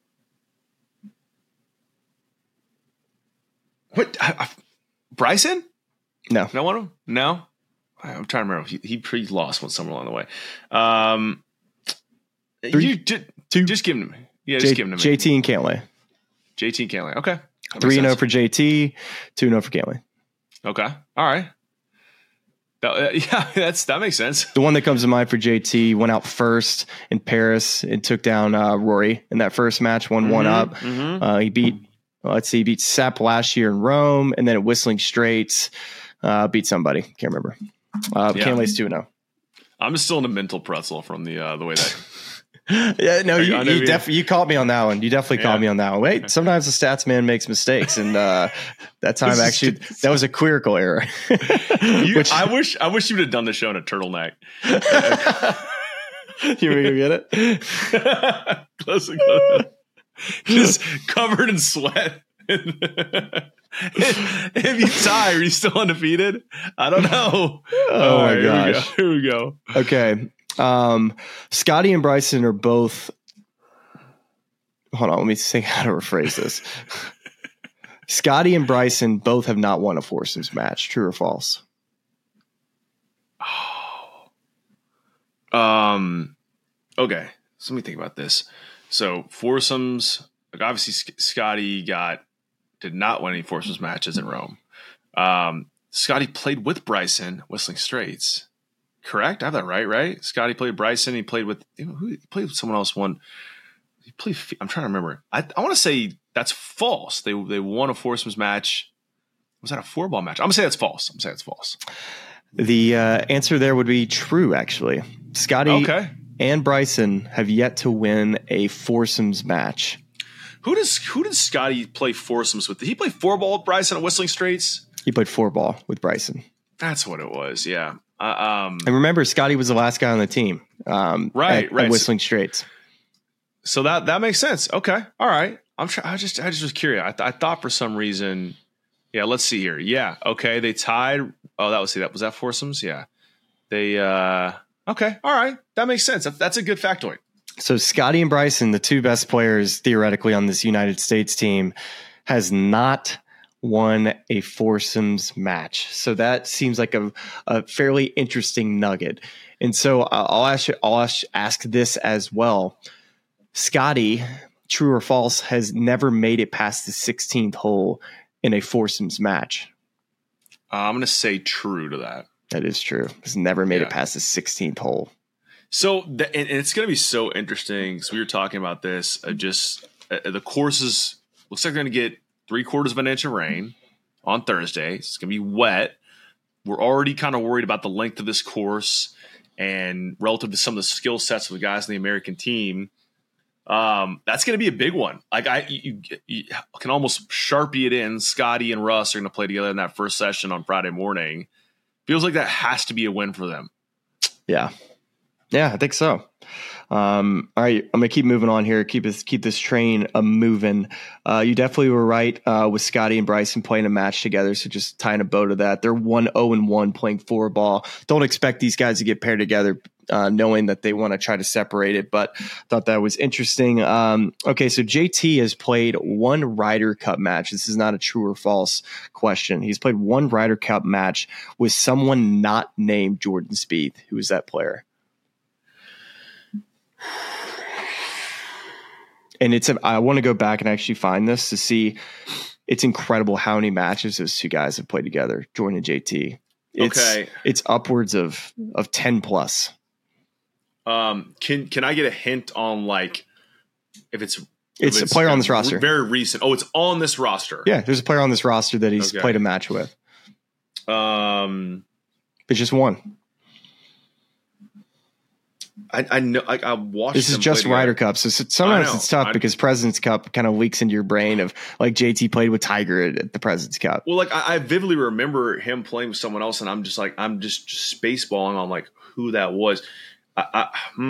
What? I, I, Bryson? No. No one? No? I'm trying to remember. He, he pretty lost one somewhere along the way. Um, Three, you just, two, just give him to me. Yeah, J, just give him to me. J T and Cantlay. J T and Cantlay. Okay. Three and zero for J T, two and zero for Cantlay. Okay. All right. That, uh, yeah, that's that makes sense. The one that comes to mind for J T went out first in Paris and took down uh, Rory in that first match, one mm-hmm, one up. Mm-hmm. Uh, he beat. Well, let's see, he beat Sepp last year in Rome, and then at Whistling Straits, uh, beat somebody. Can't remember. Uh, yeah. Cantley's two and zero. I'm still in a mental pretzel from the uh, the way that. yeah, no, you, you, you definitely you caught me on that one. You definitely yeah. caught me on that one. Wait, sometimes the stats man makes mistakes, and uh, that time actually that was a clerical error. you, Which, I wish I wish you would have done the show in a turtleneck. You want me to get it? Close and close. Just covered in sweat. If you tie, are you still undefeated? I don't know. Oh my right, gosh. Here we go. Here we go. Okay. Um, Scotty and Bryson are both. Hold on. Let me think how to rephrase this. Scotty and Bryson both have not won a foursomes match. True or false? Oh. Um. Okay. So let me think about this. So foursomes, like obviously Sc- Scotty got did not win any foursomes matches in Rome. Um, Scotty played with Bryson, Whistling Straits. Correct? I have that right, right? Scotty played Bryson. He played with who? He played with someone else. One. He played. I'm trying to remember. I I want to say that's false. They they won a foursomes match. Was that a four ball match? I'm gonna say that's false. I'm gonna say it's false. The uh, answer there would be true. Actually, Scotty. Okay. And Bryson have yet to win a foursomes match. Who does who did Scotty play foursomes with? Did he play four ball with Bryson at Whistling Straits? He played four ball with Bryson. That's what it was. Yeah. Uh, um, and remember, Scotty was the last guy on the team. Um, right. At, right. at Whistling Straits. So that that makes sense. Okay. All right. I'm try- I just I just was curious. I, th- I thought for some reason. Yeah. Let's see here. Yeah. Okay. They tied. Oh, that was see that was that foursomes. Yeah. They. uh Okay. All right. That makes sense. That, that's a good factoid. So Scotty and Bryson, the two best players theoretically on this United States team, has not won a foursomes match. So that seems like a, a fairly interesting nugget. And so I'll ask you, I'll ask, ask this as well. Scotty, true or false, has never made it past the sixteenth hole in a foursomes match. Uh, I'm going to say true to that. That is true. He's never made Yeah. it past the sixteenth hole. So the, and, and it's going to be so interesting because we were talking about this. Uh, just uh, the courses looks like they're going to get three quarters of an inch of rain on Thursday. It's going to be wet. We're already kind of worried about the length of this course and relative to some of the skill sets of the guys in the American team. Um, that's going to be a big one. Like I, you, you can almost Sharpie it in. Scotty and Russ are going to play together in that first session on Friday morning. Feels like that has to be a win for them. Yeah. Yeah, I think so. Um, all right, I'm going to keep moving on here. Keep this keep this train uh, moving. Uh, you definitely were right uh, with Scotty and Bryson playing a match together, so just tying a bow to that. They're one oh and one playing four ball. Don't expect these guys to get paired together uh, knowing that they want to try to separate it, but thought that was interesting. Um, okay, so J T has played one Ryder Cup match. This is not a true or false question. He's played one Ryder Cup match with someone not named Jordan Spieth. Who is that player? And it's, a, I want to go back and actually find this to see. It's incredible how many matches those two guys have played together, Jordan and J T. It's, Okay. It's upwards of, of ten plus. Um, can can I get a hint on like if it's It's if a player on this roster. Very recent. Oh, it's on this roster. Yeah, there's a player on this roster that he's Okay. played a match with. Um, It's just one. I, I know. I, I watched. This is them just play Ryder together. Cup. So s- sometimes know. it's tough I- because President's Cup kind of leaks into your brain of like J T played with Tiger at, at the President's Cup. Well, like I, I vividly remember him playing with someone else, and I'm just like I'm just, just spaceballing on like who that was. I, I,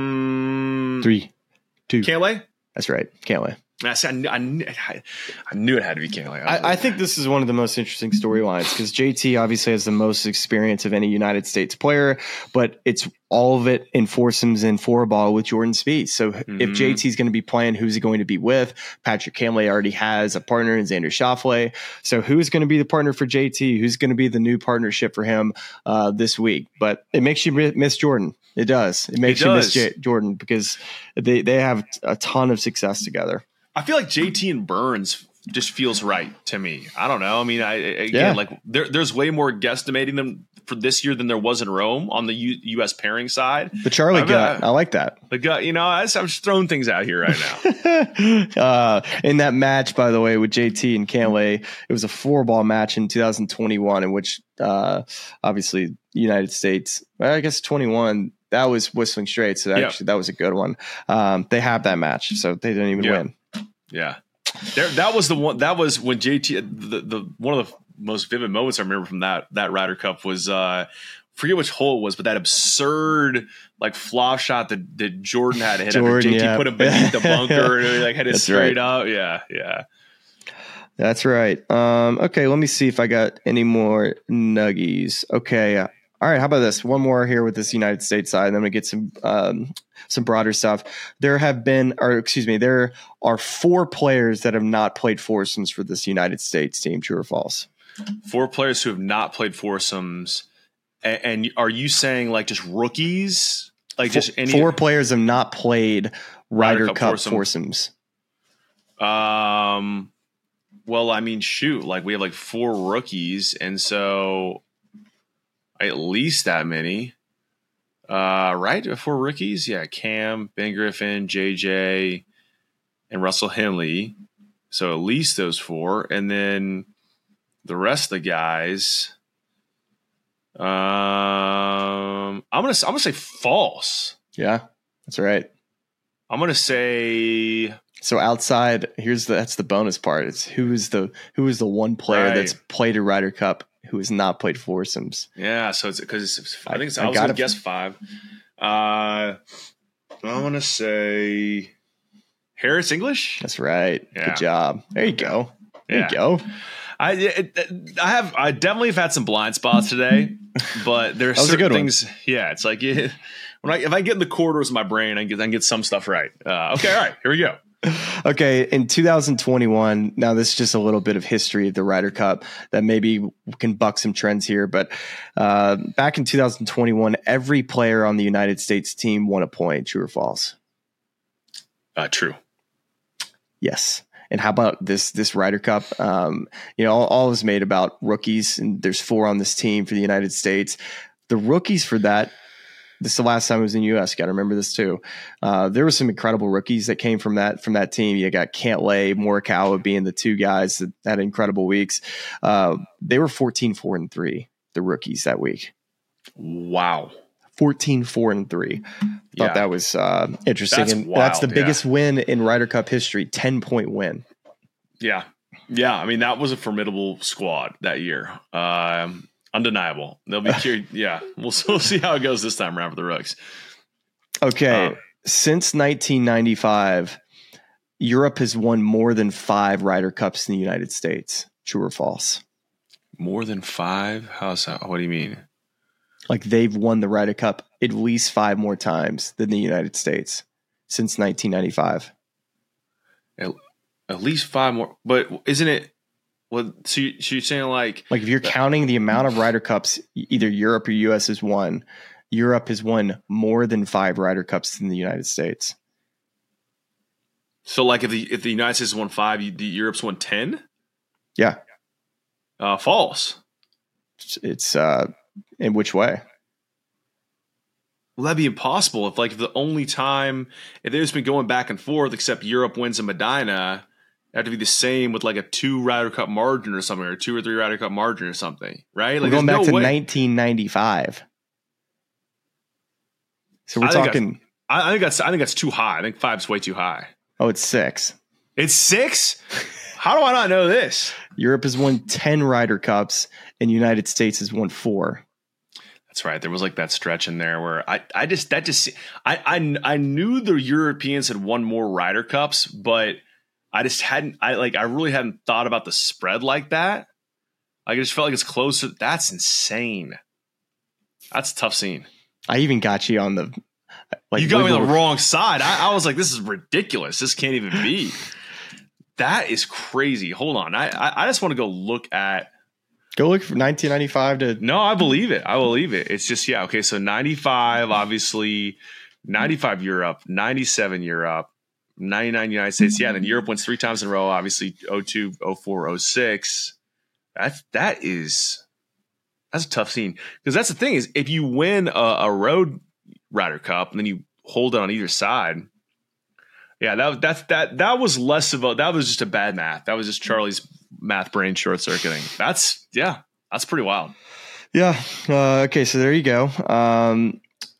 hmm, Three, two. Cantlay. That's right. Can't wait. I, said, I, knew, I, knew, I knew it had to be Cantlay. was I, like, I think this is one of the most interesting storylines because J T obviously has the most experience of any United States player, but it's all of it in foursomes and four ball with Jordan Spieth. So Mhm. if J T is going to be playing, who's he going to be with? Patrick Cantlay already has a partner in Xander Schauffele. So who's going to be the partner for J T? Who's going to be the new partnership for him uh, this week? But it makes you miss Jordan. It does. It makes It you miss does. J- Jordan because they, they have a ton of success together. I feel like J T and Burns just feels right to me. I don't know. I mean, I again, Yeah. like there, there's way more guesstimating them for this year than there was in Rome on the U, U.S. pairing side. The Charlie I've, gut, uh, I like that. The gut, you know, I just, I'm just throwing things out here right now. uh, in that match, by the way, with J T and Cantlay, it was a four ball match in two thousand twenty-one in which uh, obviously the United States, well, I guess twenty-one, that was Whistling Straits. So that Yeah. actually, that was a good one. Um, they have that match, so they didn't even Yeah. win. Yeah, there, that was the one. That was when J T. The, the one of the most vivid moments I remember from that that Ryder Cup was uh, forget which hole it was, but that absurd like flop shot that, that Jordan had to hit after Jordan, J T yeah. put him beneath the bunker and he, like had it That's straight right. up. Yeah, yeah. That's right. Um, okay, let me see if I got any more nuggies. Okay. uh, All right. How about this? One more here with this United States side, and then we get some um, some broader stuff. There have been, or excuse me, there are four players that have not played foursomes for this United States team. True or false? Four players who have not played foursomes, and, and are you saying like just rookies, like just any four players have not played Ryder, Ryder Cup Cup foursome. foursomes. Um, well, I mean, shoot, like we have like four rookies, and so at least that many. Uh, right? Four rookies? Yeah, Cam, Ben Griffin, J J, and Russell Henley. So at least those four, and then the rest of the guys. Um, I'm gonna I'm gonna say false. Yeah, that's right. I'm gonna say. So outside, here's the that's the bonus part. It's who is the who is the one player Right. that's played a Ryder Cup who has not played foursomes. Yeah, so it's because I think it's, I, I was going to gotta- guess five. Uh, I want to say Harris English. That's right. Yeah. Good job. There you go. There Yeah. you go. I it, it- I have I definitely have had some blind spots today, but there's That was a certain good one. things. Yeah, it's like yeah, when I if I get in the corridors of my brain, I can get I can get some stuff right. Uh, okay, all right, here we go. Okay, in two thousand twenty-one, now this is just a little bit of history of the Ryder Cup that maybe can buck some trends here. But uh, back in two thousand twenty-one, every player on the United States team won a point. True or false? Uh, true. Yes. And how about this this Ryder Cup? Um, you know, all, all is made about rookies, and there's four on this team for the United States. The rookies for that. This is the last time I was in the U S. Got to remember this too. Uh, there were some incredible rookies that came from that from that team. You got Cantlay, Morikawa being the two guys that had incredible weeks. Uh, they were fourteen four and three, the rookies that week. Wow. fourteen four and three. Thought Yeah. that was uh, interesting. That's and that's the wild, biggest yeah. win in Ryder Cup history, ten point win. Yeah, yeah. I mean, that was a formidable squad that year. Um, undeniable. They'll be curious. Yeah, we'll, we'll see how it goes this time around for the Rooks. Okay. Um, Since nineteen ninety-five, Europe has won more than five Ryder Cups in the United States. True or false? More than five? How's that? What do you mean? Like they've won the Ryder Cup at least five more times than the United States since nineteen ninety-five. At, at least five more. But isn't it? Well, so, you, so you're saying like Like if you're counting the amount of Ryder Cups either Europe or U S has won, Europe has won more than five Ryder Cups than the United States. so like if the if the United States won five, you, the Europe's won ten? Yeah. Uh, false. It's, it's uh, in which way? Well, that'd be impossible if like if the only time if there's been going back and forth except Europe wins in Medina, it had to be the same with like a two Ryder Cup margin or something, or two or three Ryder Cup margin or something, right? We're Like going there's back no to way. nineteen ninety-five. So we're I think talking, I, I think that's I think that's too high. I think five's way too high. oh, it's six. It's six? How do I not know this? Europe has won ten Ryder Cups and the United States has won four. That's right. There was like that stretch in there where I, I just that just I, I I knew the Europeans had won more Ryder Cups, but I just hadn't I like I really hadn't thought about the spread like that. Like, I just felt like it's closer. That's insane. That's a tough scene. I even got you on the like You got me on wiggle- the wrong side. I, I was like, this is ridiculous. This can't even be. That is crazy. Hold on. I I, I just want to go look at. Go look for nineteen ninety-five to No, I believe it. I believe it. It's just, yeah. Okay. So ninety-five, obviously, ninety-five Europe, ninety-seven Europe, ninety-nine United States. Yeah. And then Europe wins three times in a row, obviously oh two, oh four, oh six. That's, that is, that's a tough scene. Because that's the thing is if you win a, a road Ryder Cup and then you hold it on either side. Yeah, that that's that that was less of a that was just a bad math. That was just Charlie's math brain short circuiting. That's yeah, that's pretty wild. Yeah. Uh, okay. So there you go. Um,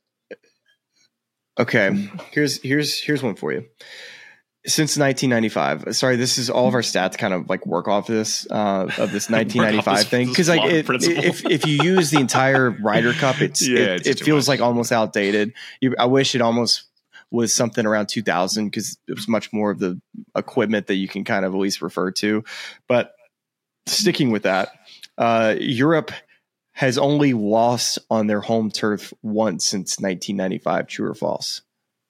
okay. Here's here's here's one for you. Since nineteen ninety-five, sorry, this is all of our stats kind of like work off of this uh, of this nineteen ninety-five this- thing this because like flawed it, principle. if if you use the entire Ryder Cup, it's Yeah, it, it's it too feels much. like almost outdated. You, I wish it almost was something around two thousand because it was much more of the equipment that you can kind of at least refer to. But sticking with that, uh, Europe has only lost on their home turf once since nineteen ninety-five. True or false?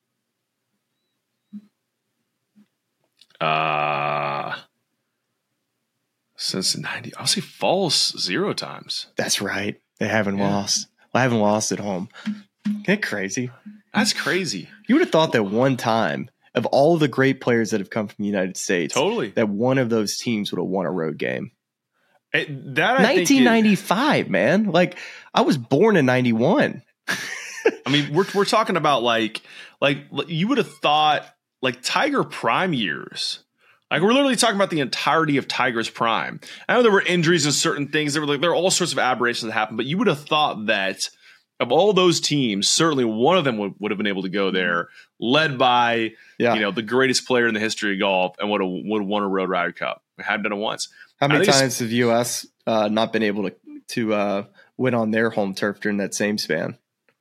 Uh since ninety, I'll say false zero times. That's right. They haven't Yeah. lost. Well, I haven't lost at home. Isn't that crazy? That's crazy. You would have thought that one time of all the great players that have come from the United States, Totally. that one of those teams would have won a road game. It, that I think nineteen ninety-five, man. Like I was born in ninety-one. it- I mean, we're we're talking about like like you would have thought like Tiger prime years. Like we're literally talking about the entirety of Tiger's prime. I know there were injuries and certain things. There were like there are all sorts of aberrations that happened, but you would have thought that of all those teams, certainly one of them would, would have been able to go there, led by Yeah. you know the greatest player in the history of golf, and would have would have won a Road Ryder Cup. We hadn't done it once. How many I think it's- times have U S uh, not been able to to uh, win on their home turf during that same span?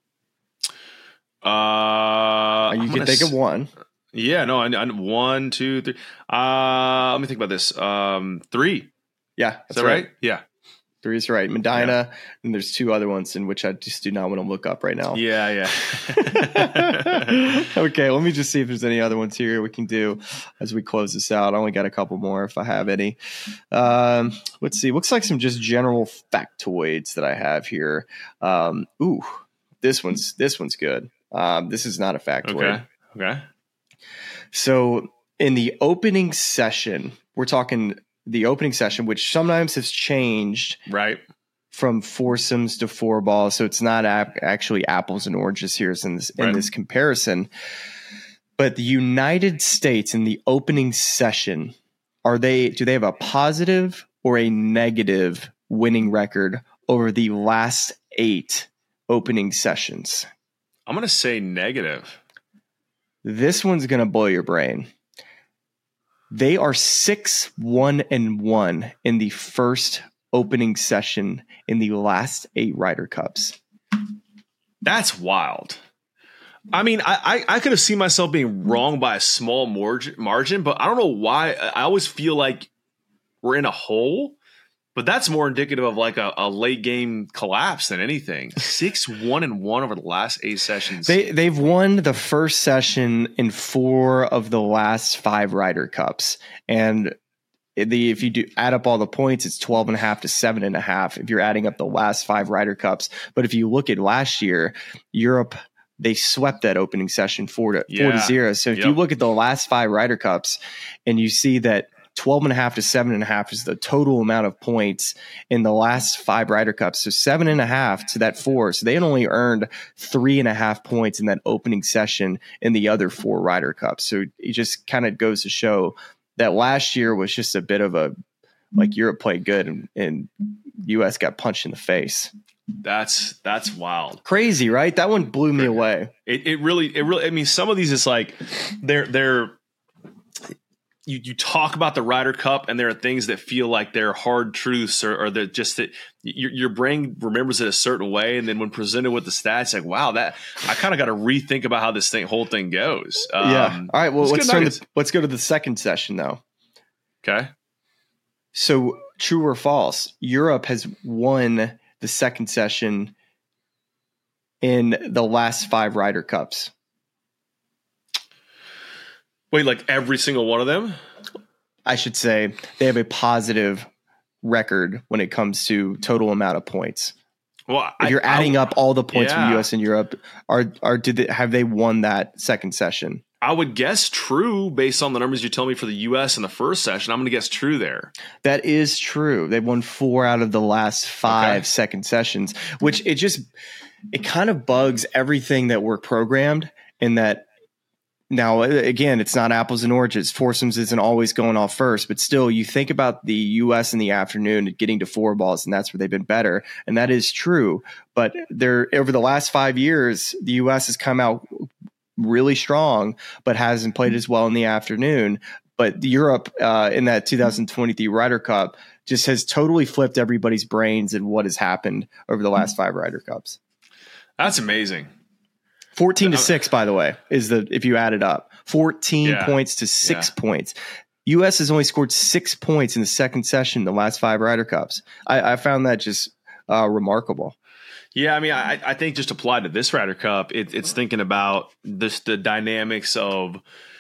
Uh, you I'm can think s- of one. Yeah, no, I, I, one, two, three. Uh, let me think about this. Um, three. Yeah, Is that's that right? Yeah. Three is right. Medina, yeah. And there's two other ones in which I just do not want to look up right now. Yeah, yeah. Okay, let me just see if there's any other ones here we can do as we close this out. I only got a couple more if I have any. Um, let's see. Looks like some just general factoids that I have here. Um, ooh, this one's this one's good. Um, this is not a factoid. Okay. Okay. So in the opening session, we're talking the opening session, which sometimes has changed right from foursomes to four balls. So it's not ap- actually apples and oranges here in this, in right. this comparison. But the United States in the opening session, are they, do they have a positive or a negative winning record over the last eight opening sessions? I'm going to say negative. This one's going to blow your brain. They are six, one, and one in the first opening session in the last eight Ryder Cups. That's wild. I mean, I, I, I could have seen myself being wrong by a small margin, margin, but I don't know why. I always feel like we're in a hole. But that's more indicative of like a, a late game collapse than anything. Six, one, and one over the last eight sessions. They they've won the first session in four of the last five Ryder Cups, and the if you do add up all the points, it's twelve and a half to seven and a half. If you're adding up the last five Ryder Cups, but if you look at last year, Europe they swept that opening session four to yeah. four to zero. So if yep. you look at the last five Ryder Cups, and you see that twelve and a half to seven and a half is the total amount of points in the last five Ryder Cups. So seven and a half to that four. So they had only earned three and a half points in that opening session in the other four Ryder Cups. So it just kind of goes to show that last year was just a bit of a, like Europe played good and, and U S got punched in the face. That's, that's wild. Crazy, right? That one blew me away. It, it really, it really, I mean, some of these is like they're, they're, You, you talk about the Ryder Cup and there are things that feel like they're hard truths or, or they're just that your, your brain remembers it a certain way. And then when presented with the stats, like, wow, that I kind of got to rethink about how this thing, whole thing goes. Um, yeah. All right. Well, let's turn the, let's go to the second session though. Okay. So true or false, Europe has won the second session in the last five Ryder Cups. Wait, like every single one of them? I should say they have a positive record when it comes to total amount of points. Well, if you're I, adding I, up all the points yeah. from U S and Europe, are are did they, have they won that second session? I would guess true based on the numbers you tell me for the U S in the first session. I'm going to guess true there. That is true. They've won four out of the last five okay. second sessions, which it just it kind of bugs everything that we're programmed in that. Now, again, it's not apples and oranges. Foursomes isn't always going off first, but still, you think about the U S in the afternoon getting to four balls, and that's where they've been better. And that is true. But they're, over the last five years, the U S has come out really strong, but hasn't played as well in the afternoon. But Europe uh, in that two thousand twenty-three Ryder Cup just has totally flipped everybody's brains and what has happened over the last five Ryder Cups. That's amazing. fourteen to six, by the way, is the if you add it up. fourteen yeah. points to six yeah. points. U S has only scored six points in the second session in the last five Ryder Cups. I, I found that just uh, remarkable. Yeah, I mean, I, I think just applied to this Ryder Cup, it, it's thinking about this the dynamics of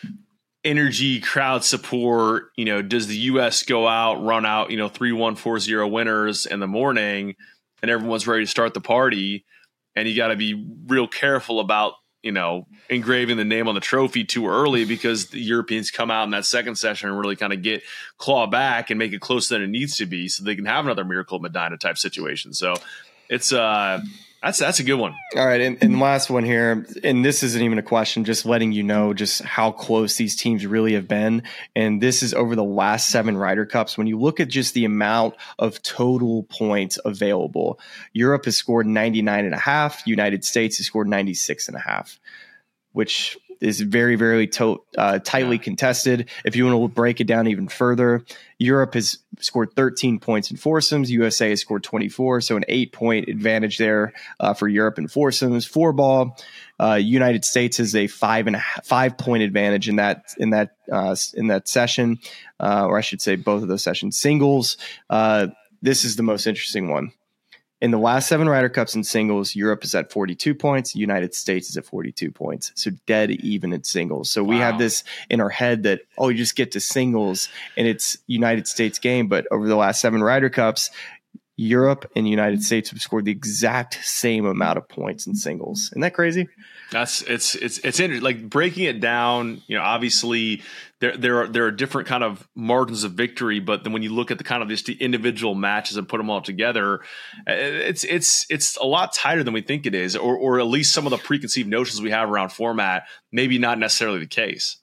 energy, crowd support. You know, does the U S go out, run out, you know, three one, four zero winners in the morning, and everyone's ready to start the party? And you got to be real careful about, you know, engraving the name on the trophy too early, because the Europeans come out in that second session and really kind of get claw back and make it closer than it needs to be so they can have another Miracle Medina type situation. So it's uh, that's that's a good one. All right. And, and last one here, and this isn't even a question, just letting you know just how close these teams really have been. And this is over the last seven Ryder Cups. When you look at just the amount of total points available, Europe has scored ninety-nine and a half. United States has scored ninety-six and a half, which is very, very to- uh, tightly Yeah. contested. If you want to break it down even further, Europe has scored thirteen points in foursomes. U S A has scored twenty-four, so an eight-point advantage there uh, for Europe in foursomes. Four ball, uh, United States has a five and a half, five-point advantage in that in that uh, in that session, uh, or I should say both of those sessions. Singles, uh, this is the most interesting one. In the last seven Ryder Cups in singles, Europe is at forty-two points. United States is at forty-two points. So dead even in singles. So we Wow. have this in our head that, oh, you just get to singles and it's United States game. But over the last seven Ryder Cups, Europe and United States have scored the exact same amount of points in singles. Isn't that crazy? That's it's it's it's interesting. Like breaking it down, you know, obviously there there are there are different kind of margins of victory, but then when you look at the kind of just the individual matches and put them all together, it's it's it's a lot tighter than we think it is, or or at least some of the preconceived notions we have around format, maybe not necessarily the case.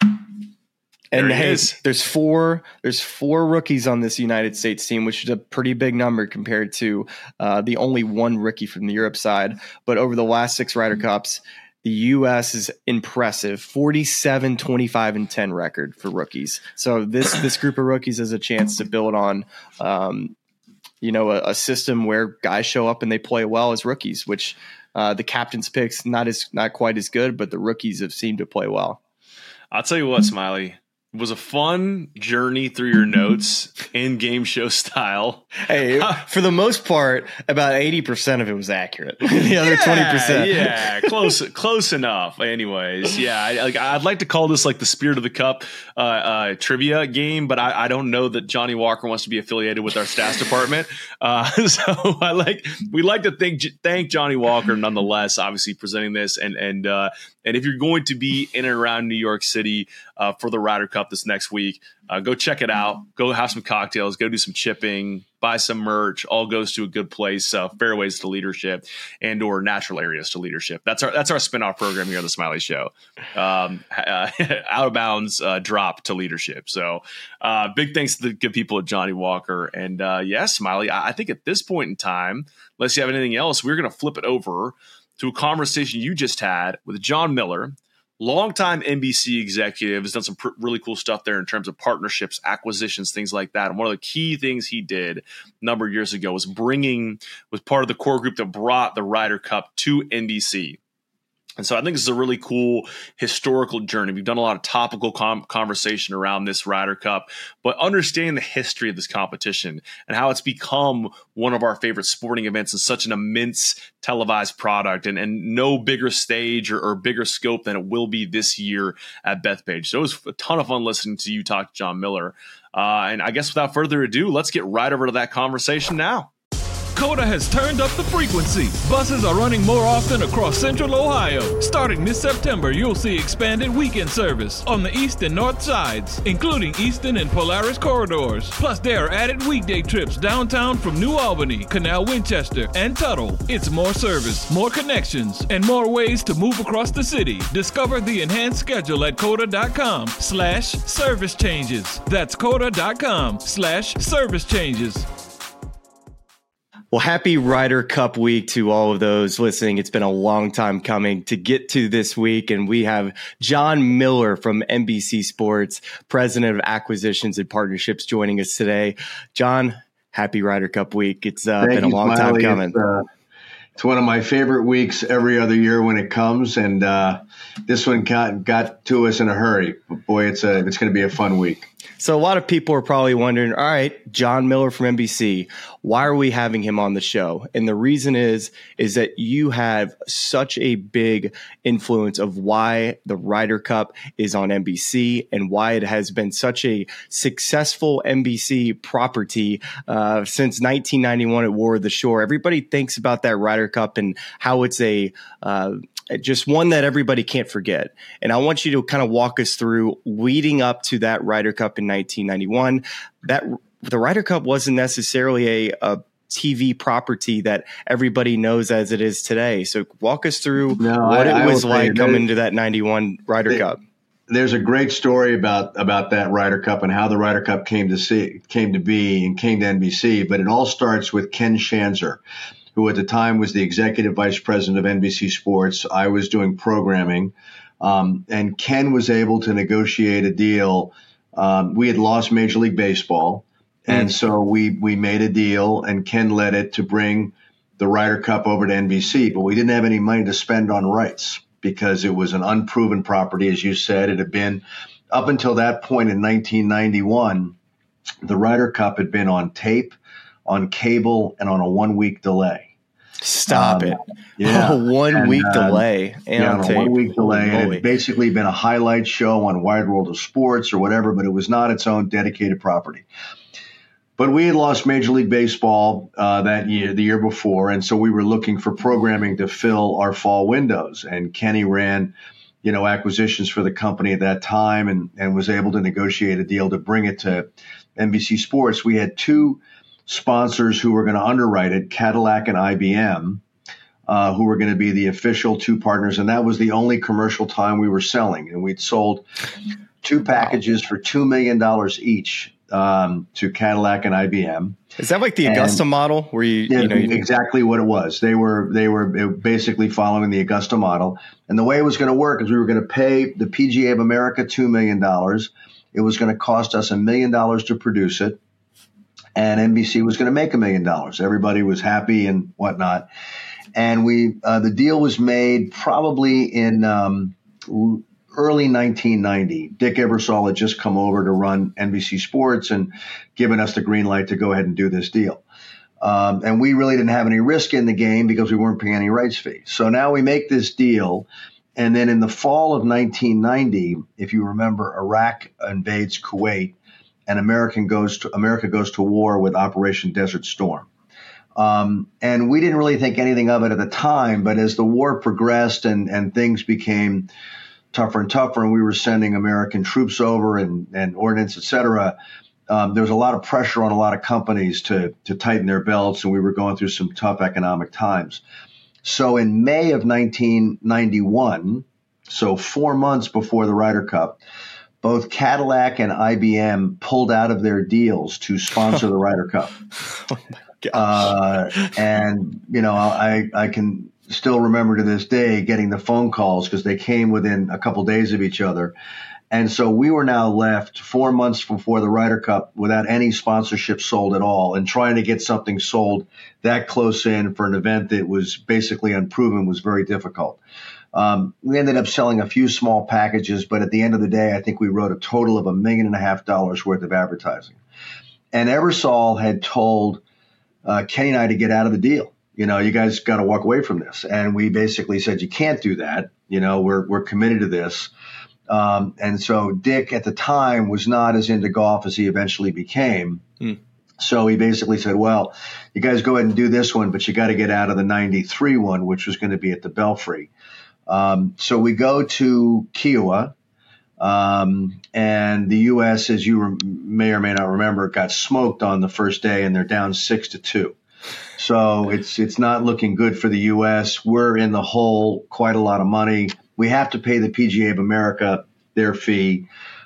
And There it hey, is. there's four there's four rookies on this United States team, which is a pretty big number compared to uh, the only one rookie from the Europe side. But over the last six Ryder Cups, the U S is impressive, forty-seven, twenty-five, and ten record for rookies. So this this group of rookies has a chance to build on, um, you know, a, a system where guys show up and they play well as rookies, which uh, the captain's picks not as not quite as good, but the rookies have seemed to play well. I'll tell you what, Smiley. It was a fun journey through your notes in game show style. Hey, for the most part, about eighty percent of it was accurate. The other twenty percent. Yeah, close close enough. Anyways, yeah, I, like, I'd like to call this like the Spirit of the Cup uh, uh, trivia game, but I, I don't know that Johnny Walker wants to be affiliated with our stats department. Uh, so I like we like to thank thank Johnny Walker nonetheless, obviously presenting this, and and uh, and if you're going to be in and around New York City uh, for the Ryder Cup this next week, uh, go check it out. Go have some cocktails. Go do some chipping. Buy some merch. All goes to a good place. Uh, fairways to leadership, and or natural areas to leadership. That's our that's our spinoff program here on the Smiley Show. Um, uh, out of bounds uh, drop to leadership. So uh, big thanks to the good people at Johnny Walker. And uh, yeah, Smiley. I, I think at this point in time, unless you have anything else, we're going to flip it over to a conversation you just had with John Miller. Longtime N B C executive, has done some pr- really cool stuff there in terms of partnerships, acquisitions, things like that. And one of the key things he did a number of years ago was bringing, was part of the core group that brought the Ryder Cup to N B C. And so I think this is a really cool historical journey. We've done a lot of topical com- conversation around this Ryder Cup, but understanding the history of this competition and how it's become one of our favorite sporting events and such an immense televised product, and, and no bigger stage or, or bigger scope than it will be this year at Bethpage. So it was a ton of fun listening to you talk to John Miller. Uh, and I guess without further ado, let's get right over to that conversation now. Coda has turned up the frequency. Buses are running more often across Central Ohio. Starting this September, you'll see expanded weekend service on the east and north sides, including Eastern and Polaris corridors. Plus, there are added weekday trips downtown from New Albany, Canal Winchester, and Tuttle. It's more service, more connections, and more ways to move across the city. Discover the enhanced schedule at coda.com slash service changes. That's coda.com slash service changes. Well, happy Ryder Cup week to all of those listening. It's been a long time coming to get to this week, and we have John Miller from N B C Sports, President of Acquisitions and Partnerships, joining us today. John, happy Ryder Cup week. It's uh, been a you, long Smiley. time coming. It's, uh, it's one of my favorite weeks every other year when it comes, and uh, this one got, got to us in a hurry. But boy, it's a, it's going to be a fun week. So a lot of people are probably wondering, all right, John Miller from N B C, why are we having him on the show? And the reason is, is that you have such a big influence of why the Ryder Cup is on N B C and why it has been such a successful N B C property uh, since nineteen ninety-one at War of the Shore. Everybody thinks about that Ryder Cup and how it's a uh, just one that everybody can't forget. And I want you to kind of walk us through leading up to that Ryder Cup in nineteen ninety-one. That the Ryder Cup wasn't necessarily a, a T V property that everybody knows as it is today. So walk us through No, what I- it I was will tell like you, coming there- to that ninety-one Ryder there- Cup. There's a great story about, about that Ryder Cup and how the Ryder Cup came to see, came to be and came to N B C, but it all starts with Ken Shanzer, who at the time was the executive vice president of N B C Sports. I was doing programming. Um, and Ken was able to negotiate a deal. Um, we had lost Major League Baseball. And so we we made a deal, and Ken led it to bring the Ryder Cup over to N B C. But we didn't have any money to spend on rights because it was an unproven property, as you said. It had been up until that point in nineteen ninety-one, the Ryder Cup had been on tape, on cable, and on a one-week delay. Stop um, it. Yeah. A one-week and, uh, delay. And yeah, on on tape. a one-week delay. Holy It moly. had basically been a highlight show on Wide World of Sports or whatever, but it was not its own dedicated property. But we had lost Major League Baseball uh, that year, the year before, and so we were looking for programming to fill our fall windows. And Kenny ran, you know, acquisitions for the company at that time, and, and was able to negotiate a deal to bring it to N B C Sports. We had two sponsors who were going to underwrite it, Cadillac and I B M, uh, who were going to be the official two partners, and that was the only commercial time we were selling. And we'd sold two packages for two million dollars each. Um, to Cadillac and I B M. Is that like the Augusta and, model where you, yeah, you know, you exactly what it was. They were, they were basically following the Augusta model. And the way it was going to work is we were going to pay the P G A of America two million dollars. It was going to cost us a million dollars to produce it. And N B C was going to make a million dollars. Everybody was happy and whatnot. And we, uh, the deal was made probably in, um, early nineteen ninety. Dick Ebersol had just come over to run N B C Sports and given us the green light to go ahead and do this deal. Um, and we really didn't have any risk in the game because we weren't paying any rights fee. So now we make this deal. And then in the fall of nineteen ninety, if you remember, Iraq invades Kuwait and American goes to, America goes to war with Operation Desert Storm. Um, and we didn't really think anything of it at the time. But as the war progressed and, and things became tougher and tougher, and we were sending American troops over and, and ordnance, et cetera. Um, there was a lot of pressure on a lot of companies to, to tighten their belts, and we were going through some tough economic times. So in May of nineteen ninety-one, so four months before the Ryder Cup, both Cadillac and I B M pulled out of their deals to sponsor the Ryder Cup. Oh my gosh. Uh, and, you know, I, I can still remember to this day getting the phone calls because they came within a couple days of each other. And so we were now left four months before the Ryder Cup without any sponsorship sold at all, and trying to get something sold that close in for an event that was basically unproven was very difficult. Um, we ended up selling a few small packages, but at the end of the day, I think we wrote a total of a million and a half dollars worth of advertising. And Ebersol had told uh, Kenny and I to get out of the deal. You know, you guys got to walk away from this. And we basically said, you can't do that. You know, we're we're committed to this. Um, and so Dick at the time was not as into golf as he eventually became. Hmm. So he basically said, well, you guys go ahead and do this one, but you got to get out of the ninety-three one, which was going to be at the Belfry. Um, so we go to Kiawah. Um, and the U S, as you re- may or may not remember, got smoked on the first day, and they're down six to two. So it's it's not looking good for the U S. We're in the hole, quite a lot of money. We have to pay the P G A of America their fee,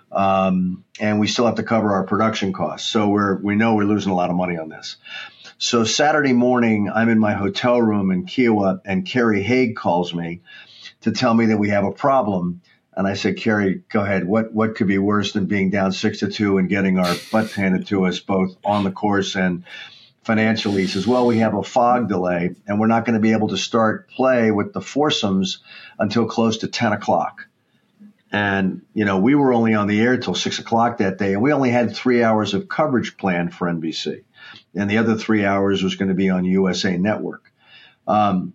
um, and we still have to cover our production costs. So we're we know we're losing a lot of money on this. So Saturday morning, I'm in my hotel room in Kiawah, and Kerry Haig calls me to tell me that we have a problem. And I said, Kerry, go ahead. What what could be worse than being down six to two and getting our butts handed to us both on the course and financially? He says, well, we have a fog delay, and we're not going to be able to start play with the foursomes until close to ten o'clock. And, you know, we were only on the air till six o'clock that day, and we only had three hours of coverage planned for N B C. And the other three hours was going to be on U S A Network. Um,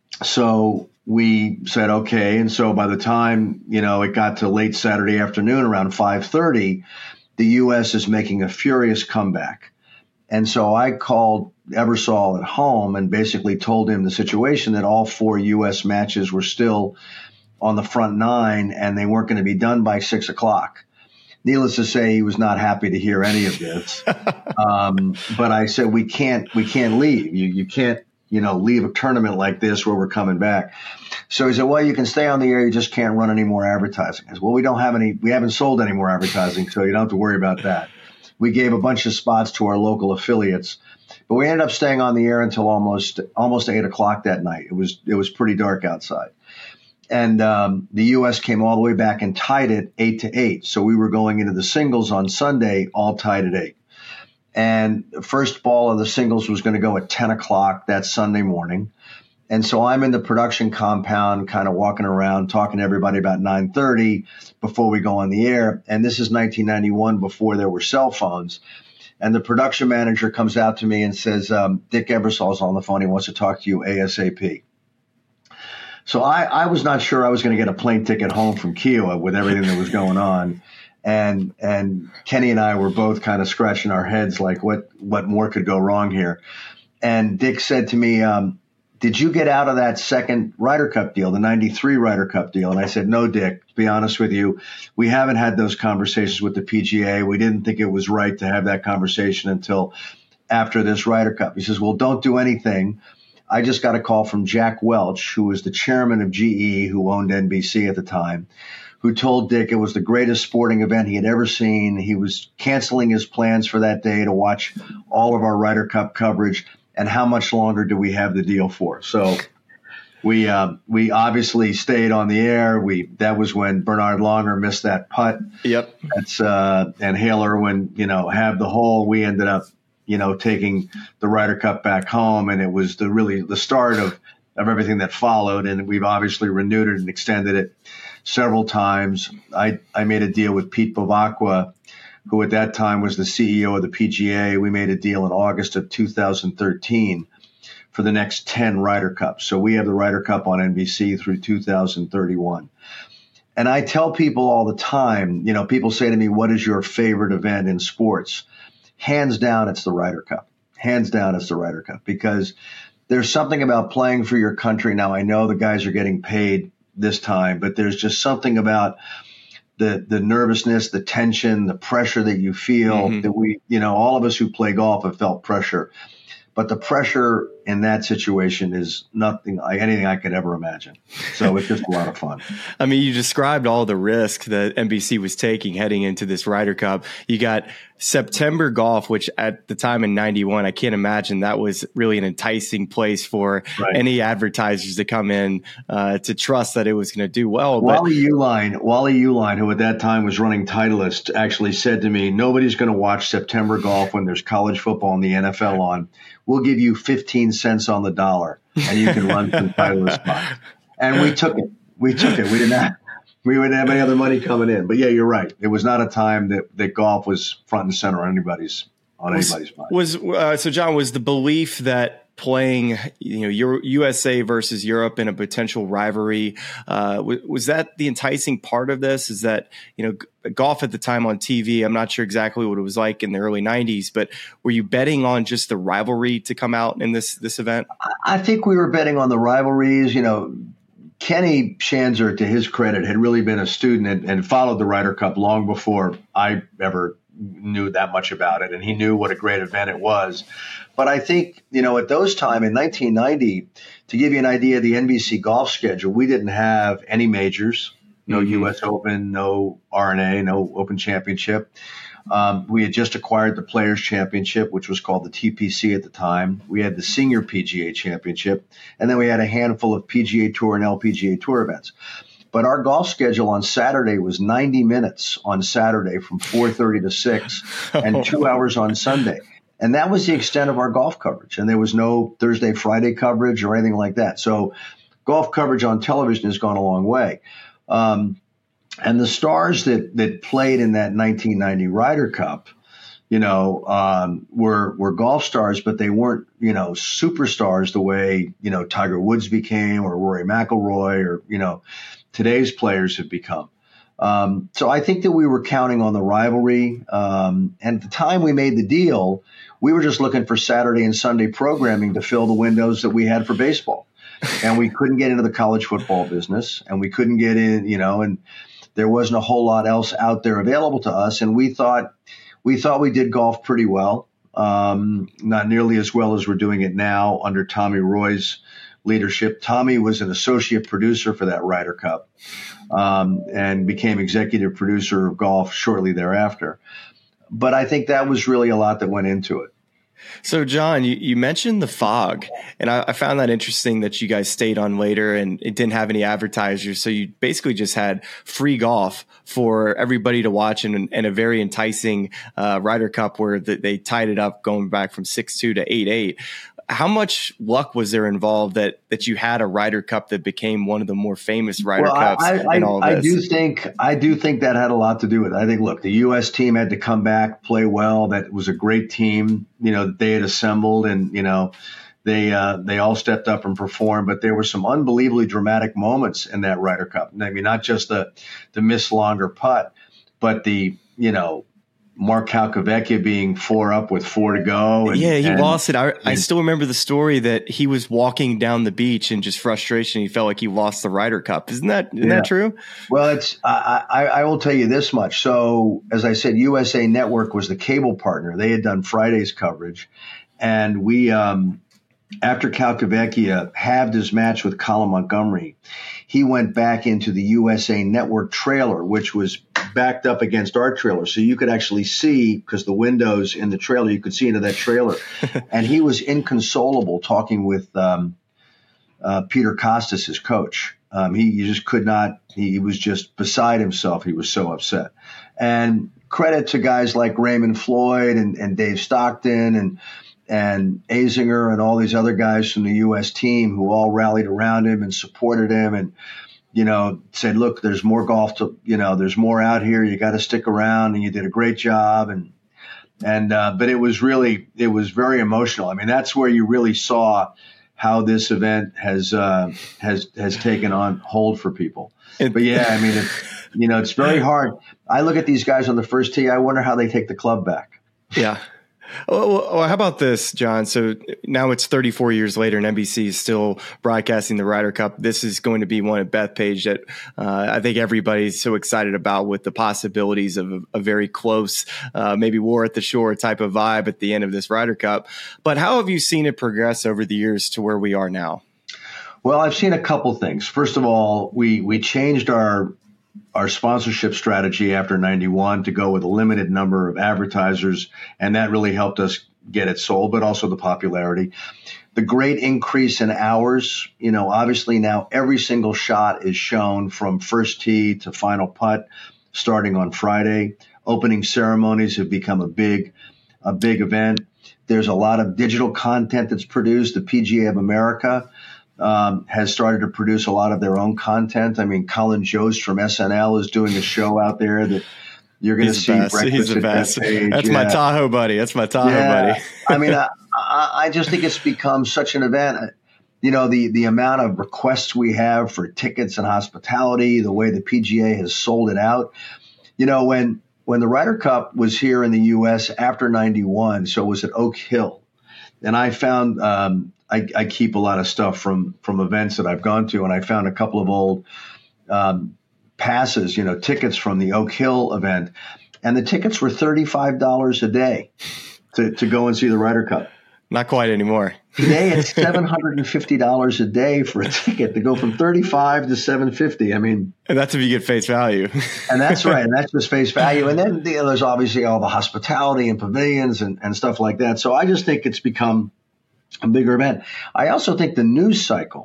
so we said, okay. And so by the time, you know, it got to late Saturday afternoon around five thirty, the U S is making a furious comeback. And so I called Ebersol at home and basically told him the situation, that all four U S matches were still on the front nine and they weren't going to be done by six o'clock. Needless to say, he was not happy to hear any of this. um, but I said, we can't, we can't leave. You, you can't, you know, leave a tournament like this where we're coming back. So he said, well, you can stay on the air. You just can't run any more advertising. I said, well, we don't have any, we haven't sold any more advertising, so you don't have to worry about that. We gave a bunch of spots to our local affiliates, but we ended up staying on the air until almost, almost eight o'clock that night. It was, it was pretty dark outside. And um, the U S came all the way back and tied it eight to eight. So we were going into the singles on Sunday, all tied at eight. And the first ball of the singles was going to go at ten o'clock that Sunday morning. And so I'm in the production compound, kind of walking around, talking to everybody about nine thirty before we go on the air. And this is nineteen ninety-one, before there were cell phones. And the production manager comes out to me and says, um, Dick Ebersol's on the phone. He wants to talk to you ASAP. So I, I was not sure I was going to get a plane ticket home from Kiowa with everything that was going on. And and Kenny and I were both kind of scratching our heads like, what, what more could go wrong here? And Dick said to me, um, did you get out of that second Ryder Cup deal, the ninety-three Ryder Cup deal? And I said, no, Dick, to be honest with you, we haven't had those conversations with the P G A. We didn't think it was right to have that conversation until after this Ryder Cup. He says, well, don't do anything. I just got a call from Jack Welch, who was the chairman of G E, who owned N B C at the time, who told Dick it was the greatest sporting event he had ever seen. He was canceling his plans for that day to watch all of our Ryder Cup coverage. And how much longer do we have the deal for? So we uh, we obviously stayed on the air. We that was when Bernard Longer missed that putt. Yep. That's uh, and Hale Irwin, you know, had the hole. We ended up, you know, taking the Ryder Cup back home, and it was the really the start of, of everything that followed. And we've obviously renewed it and extended it several times. I, I made a deal with Pete Bavacqua, who at that time was the C E O of the P G A. We made a deal in August of two thousand thirteen for the next ten Ryder Cups. So we have the Ryder Cup on N B C through two thousand thirty-one. And I tell people all the time, you know, people say to me, what is your favorite event in sports? Hands down, it's the Ryder Cup. Hands down, it's the Ryder Cup, because there's something about playing for your country. Now, I know the guys are getting paid this time, but there's just something about the the nervousness, the tension, the pressure that you feel mm-hmm. that we, you know, all of us who play golf have felt pressure. But the pressure in that situation is nothing like anything I could ever imagine. So it's just a lot of fun. I mean, you described all the risk that N B C was taking heading into this Ryder Cup. You got September golf, which at the time in ninety-one, I can't imagine that was really an enticing place for right. any advertisers to come in uh, to trust that it was going to do well. Wally Uline, Wally Uline, who at that time was running Titleist, actually said to me, nobody's going to watch September golf when there's college football and the N F L on. We'll give you fifteen cents on the dollar, and you can run some Titleist spot. And we took it. We took it. We did not. We wouldn't have any other money coming in. But yeah, you're right. It was not a time that, that golf was front and center on anybody's on was, anybody's mind. Was uh, so, John, was the belief that playing, you know, your U S A versus Europe in a potential rivalry, uh, w- was that the enticing part of this? Is that, you know, g- golf at the time on T V? I'm not sure exactly what it was like in the early nineties, but were you betting on just the rivalry to come out in this this event? I think we were betting on the rivalries. You know, Kenny Shanzer, to his credit, had really been a student and, and followed the Ryder Cup long before I ever knew that much about it. And he knew what a great event it was. But I think, you know, at those time in nineteen ninety, to give you an idea of the N B C golf schedule, we didn't have any majors, no mm-hmm. U S Open, no R N A, no Open Championship. Um, we had just acquired the Players Championship, which was called the T P C at the time. We had the Senior P G A Championship, and then we had a handful of P G A Tour and L P G A Tour events. But our golf schedule on Saturday was ninety minutes on Saturday from four thirty to six and two hours on Sunday. And that was the extent of our golf coverage. And there was no Thursday, Friday coverage or anything like that. So golf coverage on television has gone a long way. Um, and the stars that that played in that nineteen ninety Ryder Cup, you know, um, were were golf stars, but they weren't, you know, superstars the way, you know, Tiger Woods became or Rory McIlroy or, you know, today's players have become. Um, so I think that we were counting on the rivalry. Um, and at the time we made the deal, we were just looking for Saturday and Sunday programming to fill the windows that we had for baseball. And we couldn't get into the college football business, and we couldn't get in, you know, and there wasn't a whole lot else out there available to us. And we thought we thought we did golf pretty well, um, not nearly as well as we're doing it now under Tommy Roy's leadership. Tommy was an associate producer for that Ryder Cup um, and became executive producer of golf shortly thereafter. But I think that was really a lot that went into it. So, John, you, you mentioned the fog, and I, I found that interesting that you guys stayed on later and it didn't have any advertisers. So you basically just had free golf for everybody to watch and, and a very enticing uh, Ryder Cup where the, they tied it up going back from six two to eight eight. How much luck was there involved that that you had a Ryder Cup that became one of the more famous Ryder well, Cups I, I, in all I this? do think I do think that had a lot to do with it. I think, look, the U S team had to come back, play well. That was a great team, you know, that they had assembled, and you know, they uh, they all stepped up and performed. But there were some unbelievably dramatic moments in that Ryder Cup. I mean, not just the the miss longer putt, but the you know. Mark Calcavecchia being four up with four to go. And, yeah, he and, lost it. I, and, I still remember the story that he was walking down the beach in just frustration. He felt like he lost the Ryder Cup. Isn't that isn't yeah. that true? Well, it's I, I, I will tell you this much. So, as I said, U S A Network was the cable partner. They had done Friday's coverage, and we um, after Calcavecchia halved his match with Colin Montgomery, he went back into the U S A Network trailer, which was backed up against our trailer. So you could actually see, because the windows in the trailer, you could see into that trailer. And he was inconsolable talking with um, uh, Peter Kostis, his coach. Um, he, he just could not, he, he was just beside himself. He was so upset. And credit to guys like Raymond Floyd and, and Dave Stockton and and Azinger and all these other guys from the U S team who all rallied around him and supported him and, you know, said, look, there's more golf to, you know, there's more out here. You got to stick around, and you did a great job. And, and, uh, but it was really, it was very emotional. I mean, that's where you really saw how this event has, uh, has, has taken on hold for people. But yeah, I mean, it, you know, it's very hard. I look at these guys on the first tee. I wonder how they take the club back. Yeah. Oh, well, how about this, John? So now it's thirty-four years later, and N B C is still broadcasting the Ryder Cup. This is going to be one at Bethpage that uh, I think everybody's so excited about, with the possibilities of a, a very close, uh, maybe War at the Shore type of vibe at the end of this Ryder Cup. But how have you seen it progress over the years to where we are now? Well, I've seen a couple things. First of all, we we changed our our sponsorship strategy after ninety-one to go with a limited number of advertisers, and that really helped us get it sold, but also the popularity. The great increase in hours, you know, obviously now every single shot is shown from first tee to final putt starting on Friday. Opening ceremonies have become a big, a big event. There's a lot of digital content that's produced. The P G A of America Um, has started to produce a lot of their own content. I mean, Colin Jost from S N L is doing a show out there that you're going to see. He's the best. That's yeah. my Tahoe buddy. That's my Tahoe yeah. buddy. I mean, I, I just think it's become such an event. You know, the, the amount of requests we have for tickets and hospitality, the way the P G A has sold it out. You know, when, when the Ryder Cup was here in the U S after ninety-one, so it was at Oak Hill. And I found, um, I, I keep a lot of stuff from, from events that I've gone to, and I found a couple of old um, passes, you know, tickets from the Oak Hill event, and the tickets were thirty-five dollars a day to, to go and see the Ryder Cup. Not quite anymore. Today it's seven hundred fifty dollars a day for a ticket to go from thirty-five to seven hundred fifty dollars. I mean, and that's if you get face value. And that's right. And that's just face value. And then you know, there's obviously all the hospitality and pavilions and, and stuff like that. So I just think it's become a bigger event. I also think the news cycle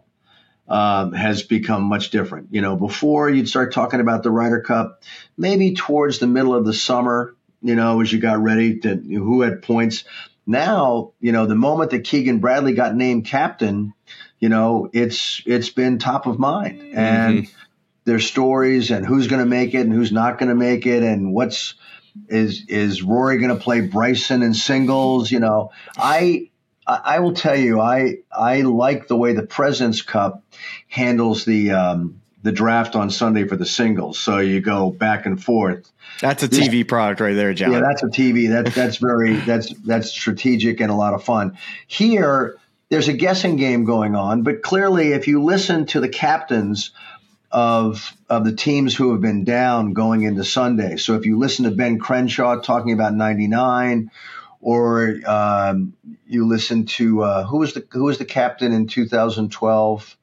um, has become much different. You know, before you'd start talking about the Ryder Cup, maybe towards the middle of the summer, you know, as you got ready to who had points. Now, you know, the moment that Keegan Bradley got named captain, you know, it's it's been top of mind. And mm-hmm. there's stories and who's going to make it and who's not going to make it, and what's is is Rory going to play Bryson in singles? You know, I. I will tell you, I I like the way the President's Cup handles the um, the draft on Sunday for the singles. So you go back and forth. That's a T V this, product right there, John. Yeah, that's a T V. That that's very that's that's strategic and a lot of fun. Here, there's a guessing game going on, but clearly, if you listen to the captains of of the teams who have been down going into Sunday, so if you listen to Ben Crenshaw talking about ninety-nine. Or um, you listen to uh, who was the who was the captain in two thousand twelve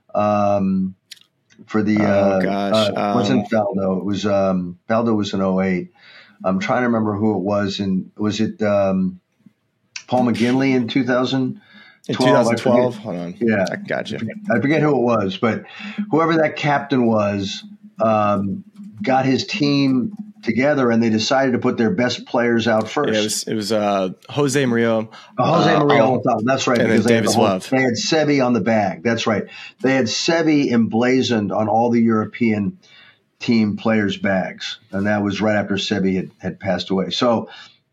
um, for the uh, oh gosh uh, um, wasn't Faldo, it was um, Faldo was in oh eight. I'm trying to remember who it was, and was it um, Paul McGinley in two thousand twelve. In twenty twelve, hold on. Yeah. I got you. I forget who it was, but whoever that captain was um, got his team together, and they decided to put their best players out first. Yeah, it was, it was uh, Jose Murillo. Uh, Jose uh, Murillo oh, on top. That's right. And then Because they had, Davis the whole, Love. they had Sebi on the bag. That's right. They had Sebi emblazoned on all the European team players' bags, and that was right after Sebi had, had passed away. So,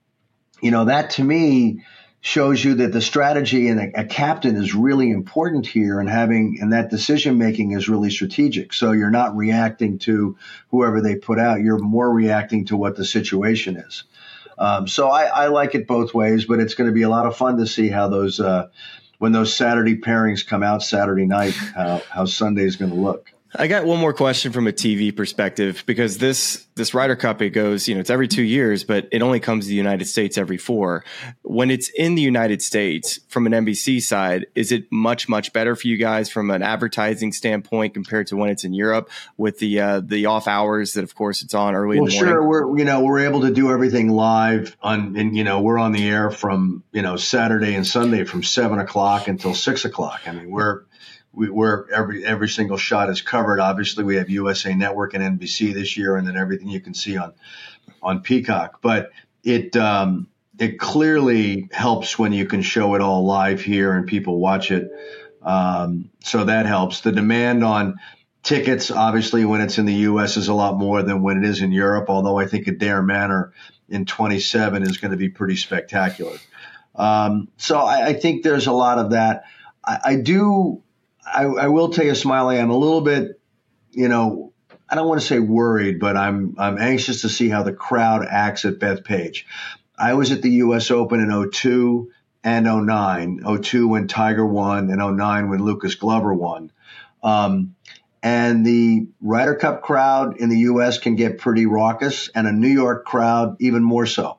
you know, that to me shows you that the strategy and a, a captain is really important here, and having and that decision making is really strategic. So you're not reacting to whoever they put out; you're more reacting to what the situation is. Um, so I, I like it both ways, but it's going to be a lot of fun to see how those uh, when those Saturday pairings come out Saturday night, how how Sunday is going to look. I got one more question from a T V perspective, because this this Ryder Cup, it goes, you know, it's every two years, but it only comes to the United States every four. When it's in the United States, from an N B C side, is it much, much better for you guys from an advertising standpoint compared to when it's in Europe with the uh, the off hours that, of course, it's on early well, in the morning? Sure, we're you know we're able to do everything live on, and you know we're on the air from you know Saturday and Sunday from seven o'clock until six o'clock. I mean we're We, we're every every single shot is covered. Obviously, we have U S A Network and N B C this year, and then everything you can see on on Peacock. But it um, it clearly helps when you can show it all live here and people watch it. Um, so that helps. The demand on tickets, obviously, when it's in the U S is a lot more than when it is in Europe. Although I think Adair Manor in twenty-seven is going to be pretty spectacular. Um, so I, I think there's a lot of that. I, I do. I, I will tell you, Smiley, I'm a little bit, you know, I don't want to say worried, but I'm I'm anxious to see how the crowd acts at Bethpage. I was at the U S Open in oh two and oh nine. oh two when Tiger won, and oh nine when Lucas Glover won. Um, and the Ryder Cup crowd in the U S can get pretty raucous, and a New York crowd even more so.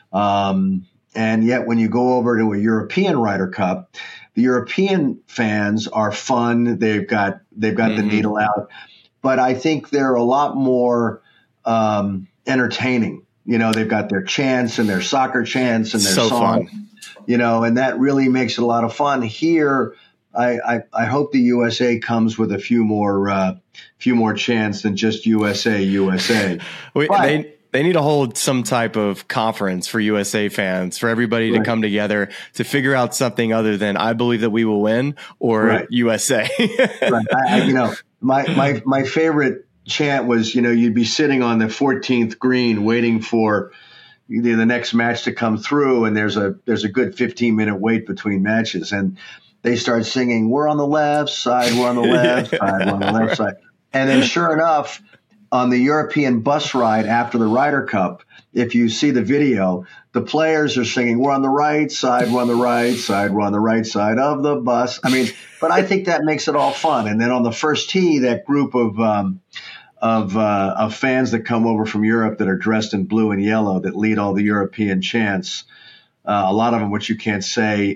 Um, and yet when you go over to a European Ryder Cup, the European fans are fun. They've got they've got mm-hmm. the needle out, but I think they're a lot more um, entertaining. You know, they've got their chants and their soccer chants and their so song. Fun. You know, and that really makes it a lot of fun. Here, I I, I hope the U S A comes with a few more uh, few more chants than just U S A U S A. Wait, but, they they need to hold some type of conference for U S A fans, for everybody right. to come together to figure out something other than "I believe that we will win" or right. U S A. right. I, I, you know, my my my favorite chant was, you know, you'd be sitting on the fourteenth green waiting for the, the next match to come through, and there's a there's a good fifteen minute wait between matches, and they start singing, "We're on the left side, we're on the left side, we're on the left right. side," and then sure enough, on the European bus ride after the Ryder Cup, if you see the video, the players are singing, "We're on the right side, we're on the right side, we're on the right side of the bus." I mean, but I think that makes it all fun. And then on the first tee, that group of um, of uh, of fans that come over from Europe that are dressed in blue and yellow that lead all the European chants, uh, a lot of them which you can't say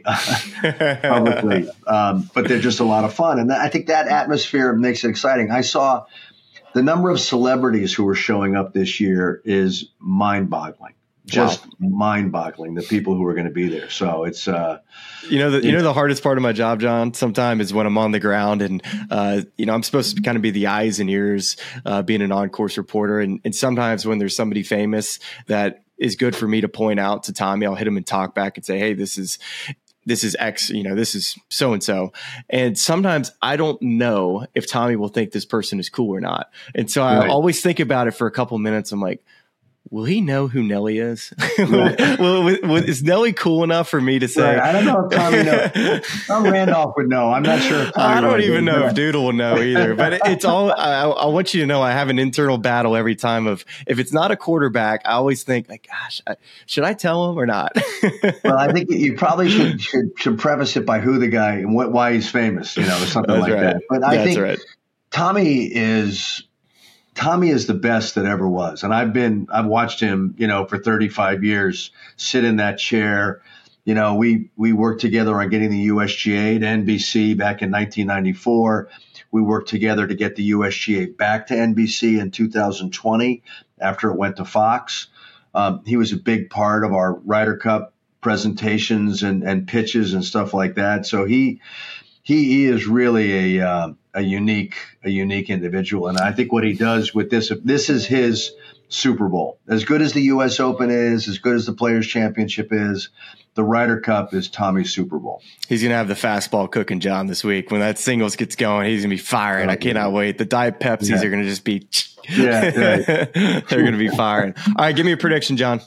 publicly, um, but they're just a lot of fun. And I think that atmosphere makes it exciting. I saw the number of celebrities who are showing up this year is mind-boggling, just wow. mind-boggling. The people who are going to be there. So it's, uh, you know, the, you know, the hardest part of my job, John, sometimes is when I'm on the ground and, uh, you know, I'm supposed to kind of be the eyes and ears, uh, being an on-course reporter. And, and sometimes when there's somebody famous that is good for me to point out to Tommy, I'll hit him and talk back and say, "Hey, this is, this is X, you know, this is so-and-so." And sometimes I don't know if Tommy will think this person is cool or not. And so I right. always think about it for a couple minutes. I'm like, will he know who Nelly is? Right. well, well, is Nelly cool enough for me to say? Right. I don't know if Tommy knows. Tom Randolph would know. I'm not sure if Tommy I don't even know know. if Doodle will know either. But it, it's all, I, I want you to know I have an internal battle every time of, if it's not a quarterback, I always think, like, gosh, I, should I tell him or not? Well, I think you probably should, should should preface it by who the guy and what, why he's famous, you know, or something That's like right. that. But I That's think right. Tommy is Tommy is the best that ever was. And I've been, I've watched him, you know, for thirty-five years, sit in that chair. You know, we, we worked together on getting the U S G A to N B C back in nineteen ninety-four. We worked together to get the U S G A back to N B C in two thousand twenty after it went to Fox. Um, he was a big part of our Ryder Cup presentations and, and pitches and stuff like that. So he he, he is really a uh, a unique a unique individual, and I think what he does with this this is his Super Bowl. As good as the U S Open is, as good as the Players Championship is, the Ryder Cup is Tommy's Super Bowl. He's going to have the fastball cooking, John, this week. When that singles gets going, he's going to be firing. Oh, I cannot yeah. wait. The Diet Pepsis yeah. are going to just be yeah, right. They're going to be firing. All right, give me a prediction, John.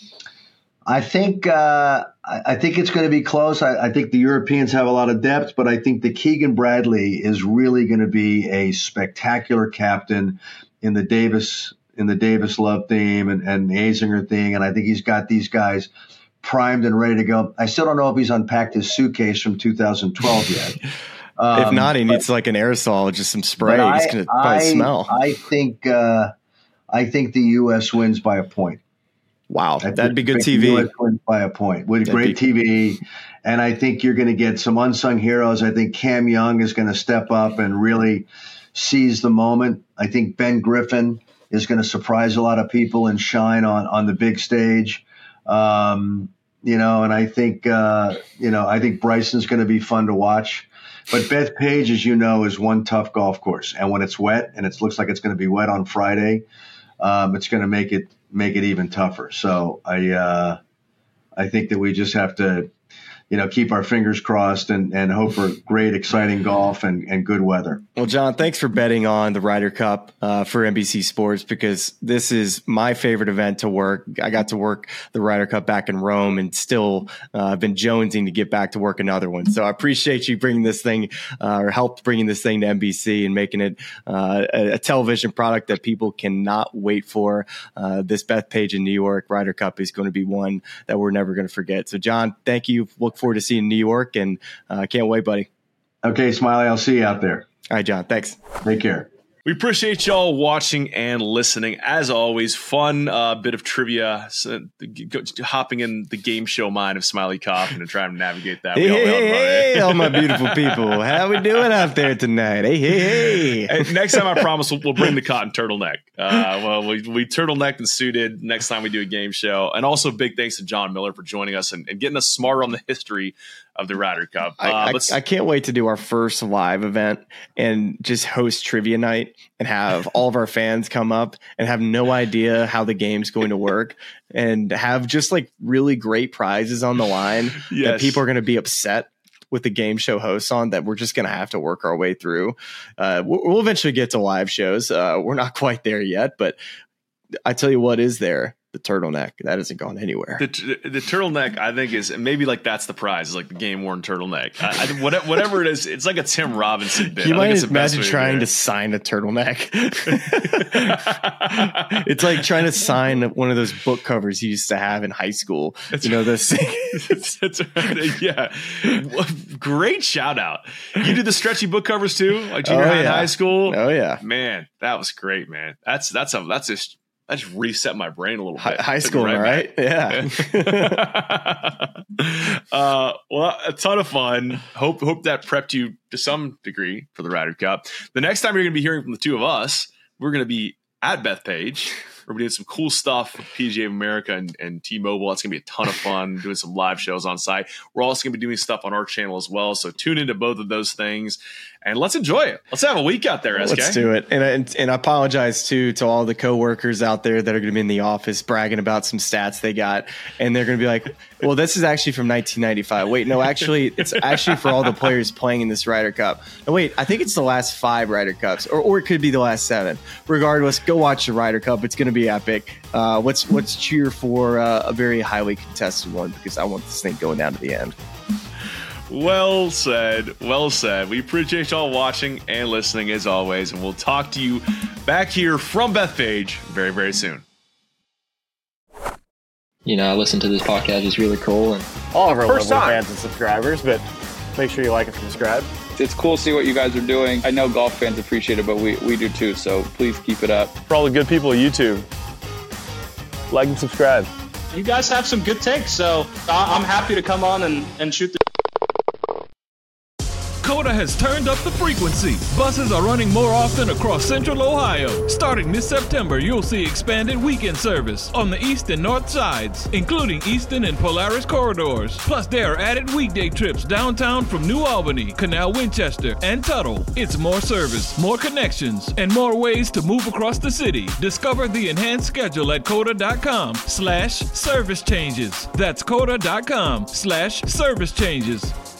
I think uh, I think it's going to be close. I, I think the Europeans have a lot of depth, but I think that Keegan Bradley is really going to be a spectacular captain in the Davis in the Davis Love theme and, and the Azinger thing, and I think he's got these guys primed and ready to go. I still don't know if he's unpacked his suitcase from two thousand twelve yet. Um, if not, he but, needs like an aerosol, just some spray. He's going to probably I, smell. I think uh, I think the U S wins by a point. Wow, I that'd be good T the V. U S wins by a point with that'd great be- T V, and I think you're going to get some unsung heroes. I think Cam Young is going to step up and really seize the moment. I think Ben Griffin is going to surprise a lot of people and shine on, on the big stage. Um, you know, and I think, uh, you know, I think Bryson's going to be fun to watch. But Bethpage, as you know, is one tough golf course. And when it's wet, and it looks like it's going to be wet on Friday, um, it's going to make it make it even tougher. So I uh, I think that we just have to, you know, keep our fingers crossed and, and hope for great, exciting golf and, and good weather. Well, John, thanks for betting on the Ryder Cup uh, for N B C Sports, because this is my favorite event to work. I got to work the Ryder Cup back in Rome and still uh, been jonesing to get back to work another one. So I appreciate you bringing this thing uh, or helped bringing this thing to N B C and making it uh, a, a television product that people cannot wait for. Uh, this Bethpage in New York Ryder Cup is going to be one that we're never going to forget. So, John, thank you. Look forward to seeing you in New York, and I uh, can't wait, buddy. Okay, Smiley, I'll see you out there. All right, John, thanks. Take care. We appreciate y'all watching and listening. As always, fun uh, bit of trivia, so, go, hopping in the game show mind of Smiley Coffin and trying to navigate that. Hey, hey, hey, all my beautiful people. How we doing out there tonight? Hey, hey, hey. And next time, I promise we'll, we'll bring the cotton turtleneck. Uh, well, we, we turtlenecked and suited next time we do a game show. And also big thanks to John Miller for joining us and, and getting us smarter on the history of the Ryder Cup. Uh, I, I, I can't wait to do our first live event and just host trivia night and have all of our fans come up and have no idea how the game's going to work and have just like really great prizes on the line yes. that people are going to be upset with the game show hosts on, that we're just going to have to work our way through. Uh, we'll eventually get to live shows. Uh, we're not quite there yet, but I tell you what is there. The turtleneck that hasn't gone anywhere. The, the turtleneck, I think, is maybe like that's the prize, is like the game worn turtleneck. I, I, whatever, whatever it is, it's like a Tim Robinson bit. You I might think it's imagine trying to sign a turtleneck. It's like trying to sign one of those book covers you used to have in high school. That's you know, those that's, that's right. Yeah, great shout out. You did the stretchy book covers too, like junior oh, high yeah. and high school. Oh yeah, man, that was great, man. That's that's a that's just. I just reset my brain a little bit. High school, right? right? Yeah. uh, well, a ton of fun. Hope hope that prepped you to some degree for the Ryder Cup. The next time you're going to be hearing from the two of us, we're going to be at Bethpage. We're doing some cool stuff with P G A of America and, and T-Mobile. It's going to be a ton of fun doing some live shows on site. We're also going to be doing stuff on our channel as well. So tune into both of those things and let's enjoy it. Let's have a week out there, S K. Let's do it. And, and, and I apologize, too, to all the coworkers out there that are going to be in the office bragging about some stats they got. And they're going to be like, well, this is actually from nineteen ninety-five. Wait, no, actually, it's actually for all the players playing in this Ryder Cup. No, wait, I think it's the last five Ryder Cups, or, or it could be the last seven. Regardless, go watch the Ryder Cup. It's going to be epic. Uh, let's, let's cheer for uh, a very highly contested one, because I want this thing going down to the end. Well said. Well said. We appreciate y'all watching and listening as always, and we'll talk to you back here from Bethpage very, very soon. You know, I listen to this podcast. It's really cool. And all of our First lovely time. fans and subscribers, but make sure you like and subscribe. It's cool to see what you guys are doing. I know golf fans appreciate it, but we, we do too, so please keep it up. For all the good people of YouTube, like and subscribe. You guys have some good takes, so I'm happy to come on and, and shoot the COTA has turned up the frequency. Buses are running more often across Central Ohio. Starting this September, you'll see expanded weekend service on the east and north sides, including Eastern and Polaris corridors. Plus, there are added weekday trips downtown from New Albany, Canal Winchester, and Tuttle. It's more service, more connections, and more ways to move across the city. Discover the enhanced schedule at COTA.com slash service changes. That's COTA.com slash service changes.